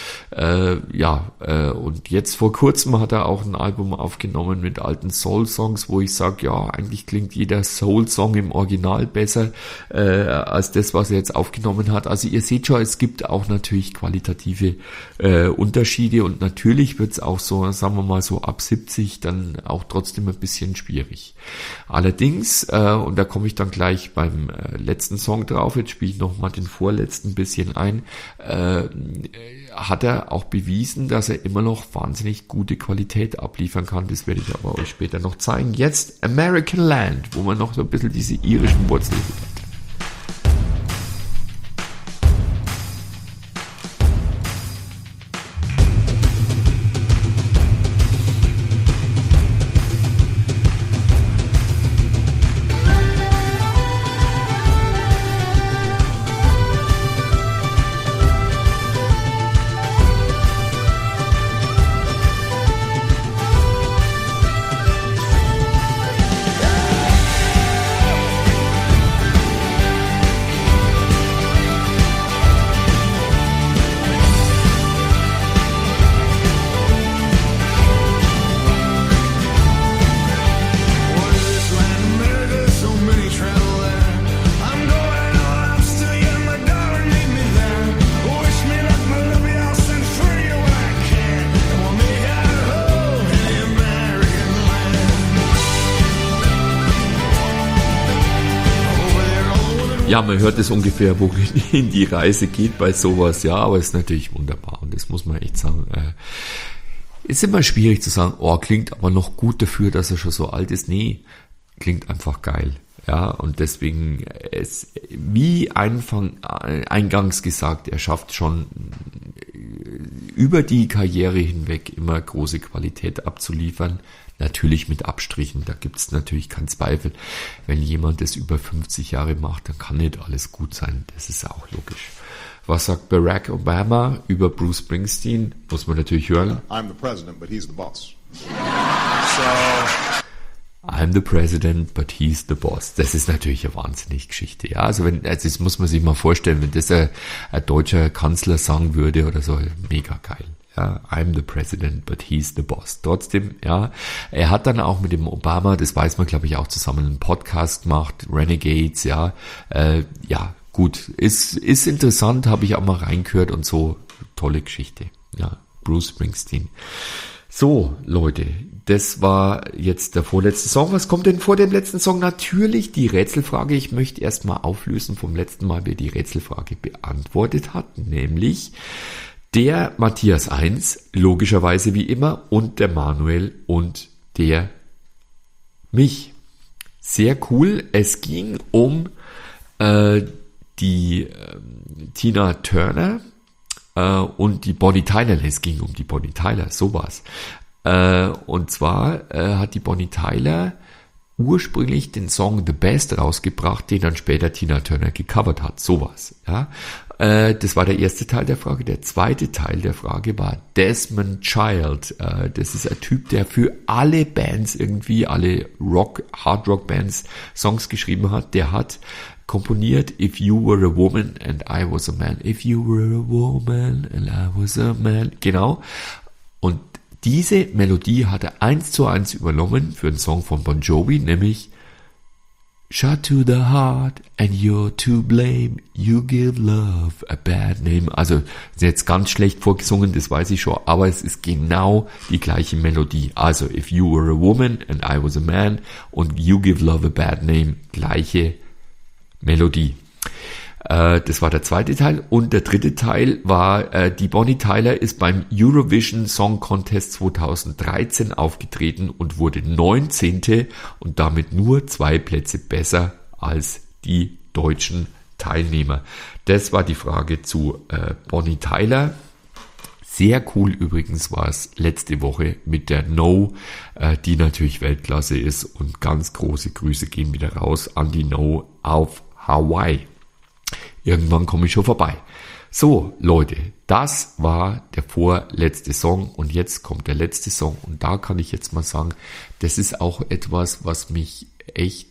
und jetzt vor kurzem hat er auch ein Album aufgenommen mit alten Soul-Songs, wo ich sage, ja, eigentlich klingt jeder Soul-Song im Original besser als das, was er jetzt aufgenommen hat. Also ihr seht schon, es gibt auch natürlich qualitative Unterschiede und natürlich wird's auch so, sagen wir mal so ab 70 dann auch trotzdem ein bisschen schwierig. Allerdings, und da komme ich dann gleich beim letzten Song drauf, jetzt spiele ich nochmal den vorletzten bisschen ein, hat er auch bewiesen, dass er immer noch wahnsinnig gute Qualität abliefern kann. Das werde ich aber euch später noch zeigen. Jetzt American Land, wo man noch so ein bisschen diese irischen Wurzeln hat. Ja, man hört es ungefähr, wohin die Reise geht bei sowas. Ja, aber es ist natürlich wunderbar und das muss man echt sagen. Ist immer schwierig zu sagen, oh, klingt aber noch gut dafür, dass er schon so alt ist. Nee, klingt einfach geil. Ja, und deswegen, wie eingangs gesagt, er schafft schon über die Karriere hinweg immer große Qualität abzuliefern. Natürlich mit Abstrichen, da gibt es natürlich keinen Zweifel. Wenn jemand das über 50 Jahre macht, dann kann nicht alles gut sein. Das ist auch logisch. Was sagt Barack Obama über Bruce Springsteen? Muss man natürlich hören. I'm the president, but he's the boss. I'm the president, but he's the boss. Das ist natürlich eine wahnsinnige Geschichte. Ja, also das muss man sich mal vorstellen, wenn das ein deutscher Kanzler sagen würde oder so, mega geil. Ja, I'm the president, but he's the boss. Trotzdem, ja, er hat dann auch mit dem Obama, das weiß man, glaube ich, auch zusammen einen Podcast gemacht, Renegades, ja, ja, gut, ist interessant, habe ich auch mal reingehört und so, tolle Geschichte, ja, Bruce Springsteen. So, Leute, das war jetzt der vorletzte Song. Was kommt denn vor dem letzten Song? Natürlich die Rätselfrage. Ich möchte erstmal auflösen vom letzten Mal, wer die Rätselfrage beantwortet hat, nämlich der Matthias 1, logischerweise wie immer, und der Manuel und der mich. Sehr cool. Es ging um die Tina Turner und die Bonnie Tyler. Es ging um die Bonnie Tyler, sowas. Und zwar hat die Bonnie Tyler ursprünglich den Song The Best rausgebracht, den dann später Tina Turner gecovert hat, sowas. Ja. Das war der erste Teil der Frage. Der zweite Teil der Frage war Desmond Child. Das ist ein Typ, der für alle Bands irgendwie, alle Hard-Rock-Bands Songs geschrieben hat. Der hat komponiert If You Were a Woman and I Was a Man. If You Were a Woman and I Was a Man. Genau. Und diese Melodie hat er 1:1 übernommen für einen Song von Bon Jovi, nämlich Shot to the heart and you're to blame, you give love a bad name. Also, ist jetzt ganz schlecht vorgesungen, das weiß ich schon, aber es ist genau die gleiche Melodie. Also, If You Were a Woman and I Was a Man und You Give Love a Bad Name, gleiche Melodie. Das war der zweite Teil. Und der dritte Teil war, die Bonnie Tyler ist beim Eurovision Song Contest 2013 aufgetreten und wurde 19. und damit nur 2 Plätze besser als die deutschen Teilnehmer. Das war die Frage zu Bonnie Tyler. Sehr cool übrigens war es letzte Woche mit der No, die natürlich Weltklasse ist, und ganz große Grüße gehen wieder raus an die No auf Hawaii. Irgendwann komme ich schon vorbei. So, Leute, das war der vorletzte Song und jetzt kommt der letzte Song und da kann ich jetzt mal sagen, das ist auch etwas, was mich echt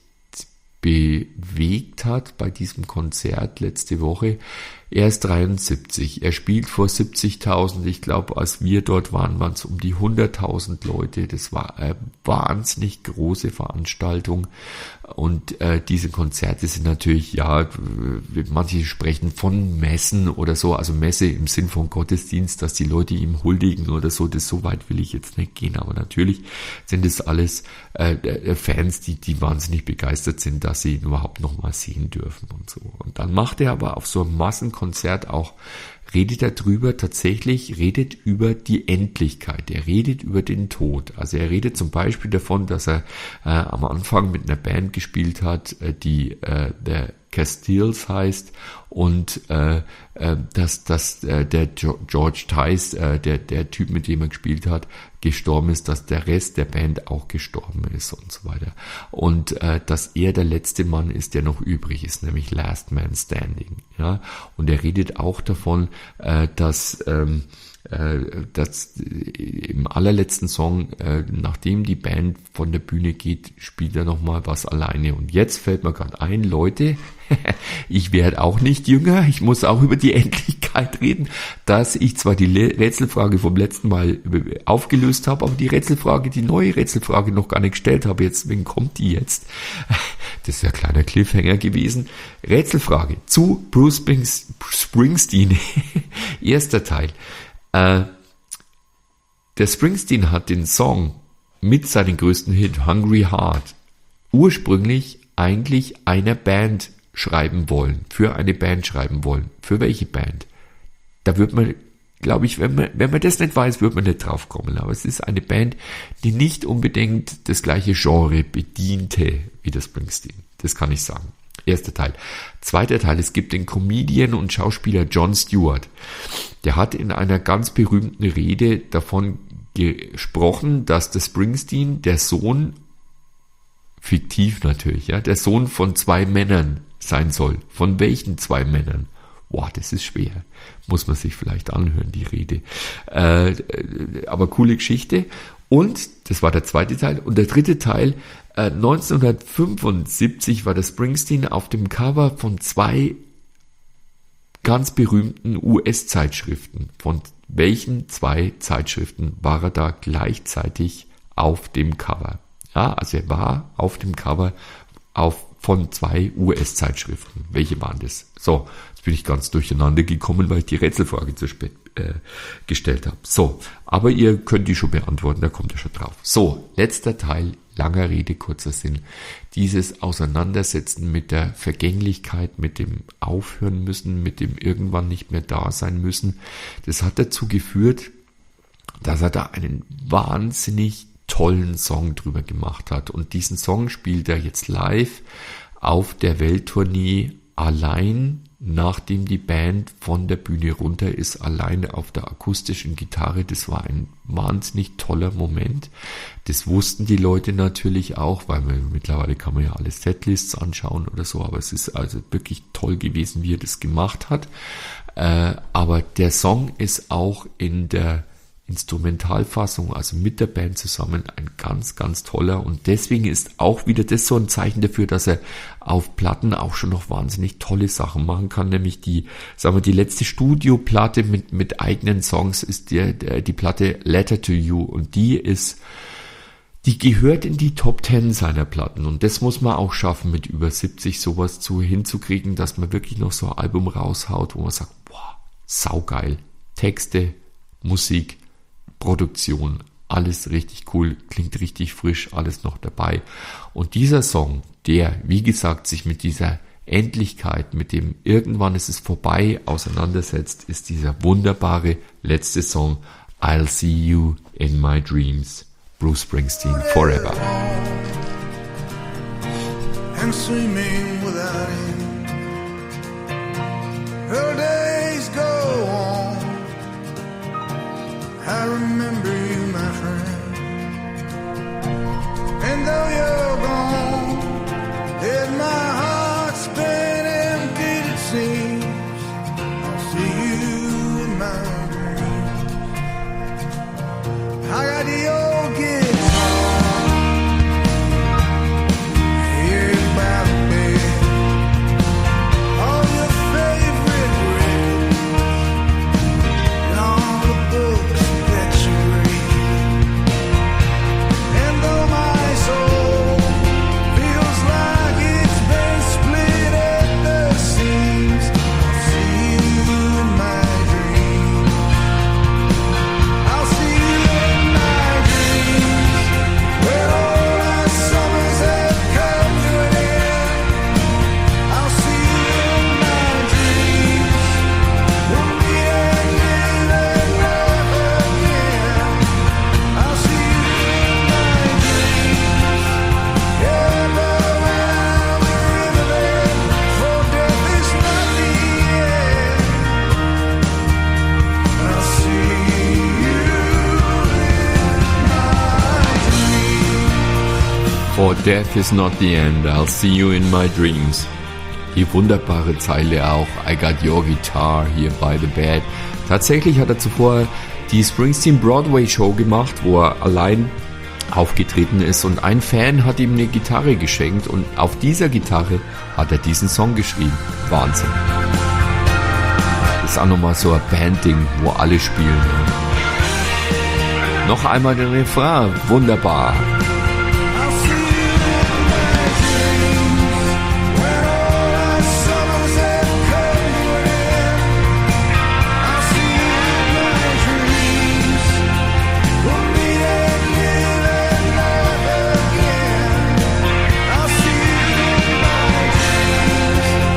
bewegt hat bei diesem Konzert letzte Woche. Er ist 73, er spielt vor 70.000, ich glaube, als wir dort waren, waren es um die 100.000 Leute. Das war eine wahnsinnig große Veranstaltung und diese Konzerte sind natürlich, ja, manche sprechen von Messen oder so, also Messe im Sinn von Gottesdienst, dass die Leute ihm huldigen oder so, das so weit will ich jetzt nicht gehen, aber natürlich sind es alles Fans, die wahnsinnig begeistert sind, dass sie ihn überhaupt noch mal sehen dürfen und so. Und dann macht er aber auf so einem Massenkonzert auch, redet er drüber, tatsächlich redet über die Endlichkeit, er redet über den Tod. Also er redet zum Beispiel davon, dass er am Anfang mit einer Band gespielt hat, die The Castiles heißt und dass der George Tice, der Typ, mit dem er gespielt hat, gestorben ist, dass der Rest der Band auch gestorben ist und so weiter. Und dass er der letzte Mann ist, der noch übrig ist, nämlich Last Man Standing. Ja? Und er redet auch davon, dass im allerletzten Song, nachdem die Band von der Bühne geht, spielt er nochmal was alleine. Und jetzt fällt mir gerade ein, Leute, ich werde auch nicht jünger, ich muss auch über die Endlichkeit reden, dass ich zwar die Rätselfrage vom letzten Mal aufgelöst habe, aber die neue Rätselfrage noch gar nicht gestellt habe. Jetzt, wen kommt die jetzt? Das ist ja ein kleiner Cliffhanger gewesen. Rätselfrage zu Bruce Springsteen. Erster Teil. Der Springsteen hat den Song mit seinem größten Hit Hungry Heart ursprünglich eigentlich einer Band schreiben wollen, für eine Band schreiben wollen, für welche Band, da wird man, glaube ich, wenn man das nicht weiß, wird man nicht drauf kommen. Aber es ist eine Band, die nicht unbedingt das gleiche Genre bediente wie das Springsteen. Das kann ich sagen. Erster Teil. Zweiter Teil, es gibt den Comedian und Schauspieler Jon Stewart. Der hat in einer ganz berühmten Rede davon gesprochen, dass der Springsteen der Sohn, fiktiv natürlich, ja, der Sohn von 2 Männern sein soll. Von welchen 2 Männern? Boah, das ist schwer. Muss man sich vielleicht anhören, die Rede. Aber coole Geschichte. Und, das war der zweite Teil. Und der dritte Teil, 1975 war der Springsteen auf dem Cover von 2 ganz berühmten US-Zeitschriften. Von welchen 2 Zeitschriften war er da gleichzeitig auf dem Cover? Ja, also er war auf dem Cover von 2 US-Zeitschriften. Welche waren das? So, jetzt bin ich ganz durcheinander gekommen, weil ich die Rätselfrage zu spät gestellt habe. So, aber ihr könnt die schon beantworten, da kommt ihr schon drauf. So, letzter Teil, langer Rede, kurzer Sinn. Dieses Auseinandersetzen mit der Vergänglichkeit, mit dem Aufhören müssen, mit dem irgendwann nicht mehr da sein müssen, das hat dazu geführt, dass er da einen wahnsinnig tollen Song drüber gemacht hat. Und diesen Song spielt er jetzt live auf der Welttournee allein, nachdem die Band von der Bühne runter ist, alleine auf der akustischen Gitarre. Das war ein wahnsinnig toller Moment. Das wussten die Leute natürlich auch, weil mittlerweile kann man ja alle Setlists anschauen oder so, aber es ist also wirklich toll gewesen, wie er das gemacht hat. Aber der Song ist auch in der Instrumentalfassung, also mit der Band zusammen, ein ganz, ganz toller, und deswegen ist auch wieder das so ein Zeichen dafür, dass er auf Platten auch schon noch wahnsinnig tolle Sachen machen kann, nämlich die letzte Studioplatte mit eigenen Songs ist die Platte Letter to You, und die gehört in die Top 10 seiner Platten, und das muss man auch schaffen, mit über 70 sowas hinzukriegen, dass man wirklich noch so ein Album raushaut, wo man sagt, boah, saugeil, Texte, Musik, Produktion, alles richtig cool, klingt richtig frisch, alles noch dabei. Und dieser Song, der, wie gesagt, sich mit dieser Endlichkeit, mit dem irgendwann ist es vorbei auseinandersetzt, ist dieser wunderbare letzte Song, I'll See You in My Dreams, Bruce Springsteen, Forever. And swimming without end. Her days go on. I remember you, my friend. And though you're gone, let my heart's been empty, it seems. I'll see you in my dreams. I got the old guitar here by the bed. All your favorite records and all the books that you read. And though my soul feels like it's been split at the seams, I'll see you in my dreams. I'll see you in my dreams, when all our summers have come to an end. I'll see you in my dreams, we'll meet and live and love again. I'll see you in my dreams, yeah, but when I'm a riverbed, for death is not the end. I'll see you For Death is not the end, I'll see you in my dreams. Die wunderbare Zeile auch, I got your guitar here by the bed. Tatsächlich hat er zuvor die Springsteen Broadway Show gemacht, wo er allein aufgetreten ist, und ein Fan hat ihm eine Gitarre geschenkt, und auf dieser Gitarre hat er diesen Song geschrieben. Wahnsinn. Das ist auch nochmal so ein Bandding, wo alle spielen. Noch einmal der Refrain, wunderbar. I'll see you in my dreams, when all our summers have come to an end. I'll see you in my dreams, we'll meet and live and love again. I'll see you in my dreams,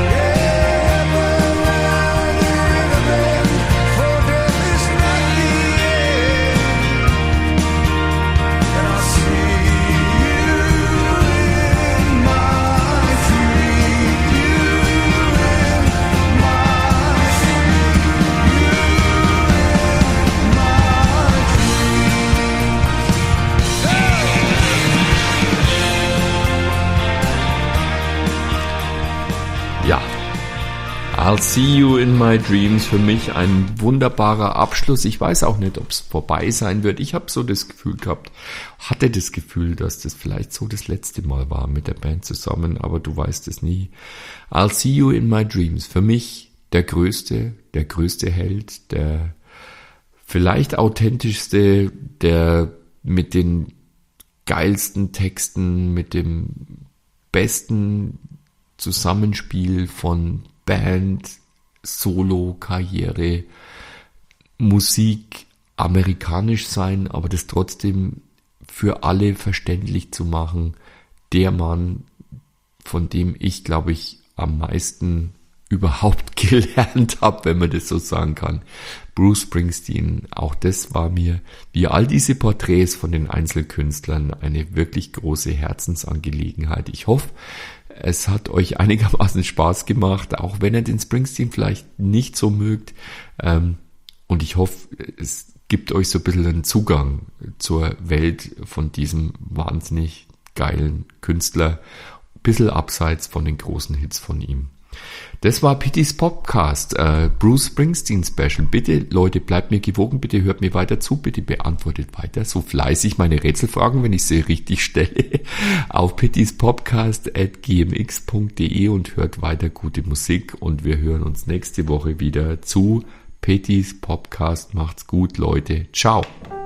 I'll See You in My Dreams, für mich ein wunderbarer Abschluss. Ich weiß auch nicht, ob es vorbei sein wird. Ich habe so das Gefühl gehabt, hatte das Gefühl, dass das vielleicht so das letzte Mal war mit der Band zusammen, aber du weißt es nie. I'll See You in My Dreams, für mich der größte Held, der vielleicht authentischste, der mit den geilsten Texten, mit dem besten Zusammenspiel von Band, Solo, Karriere, Musik, amerikanisch sein, aber das trotzdem für alle verständlich zu machen. Der Mann, von dem ich, glaube ich, am meisten überhaupt gelernt habe, wenn man das so sagen kann. Bruce Springsteen, auch das war mir, wie all diese Porträts von den Einzelkünstlern, eine wirklich große Herzensangelegenheit. Ich hoffe, es hat euch einigermaßen Spaß gemacht, auch wenn ihr den Springsteen vielleicht nicht so mögt. Und ich hoffe, es gibt euch so ein bisschen einen Zugang zur Welt von diesem wahnsinnig geilen Künstler, ein bisschen abseits von den großen Hits von ihm. Das war Pittys Podcast, Bruce Springsteen Special. Bitte, Leute, bleibt mir gewogen, bitte hört mir weiter zu, bitte beantwortet weiter so fleißig meine Rätselfragen, wenn ich sie richtig stelle, auf pittyspodcast@gmx.de und hört weiter gute Musik und wir hören uns nächste Woche wieder zu Pittys Podcast. Macht's gut, Leute. Ciao.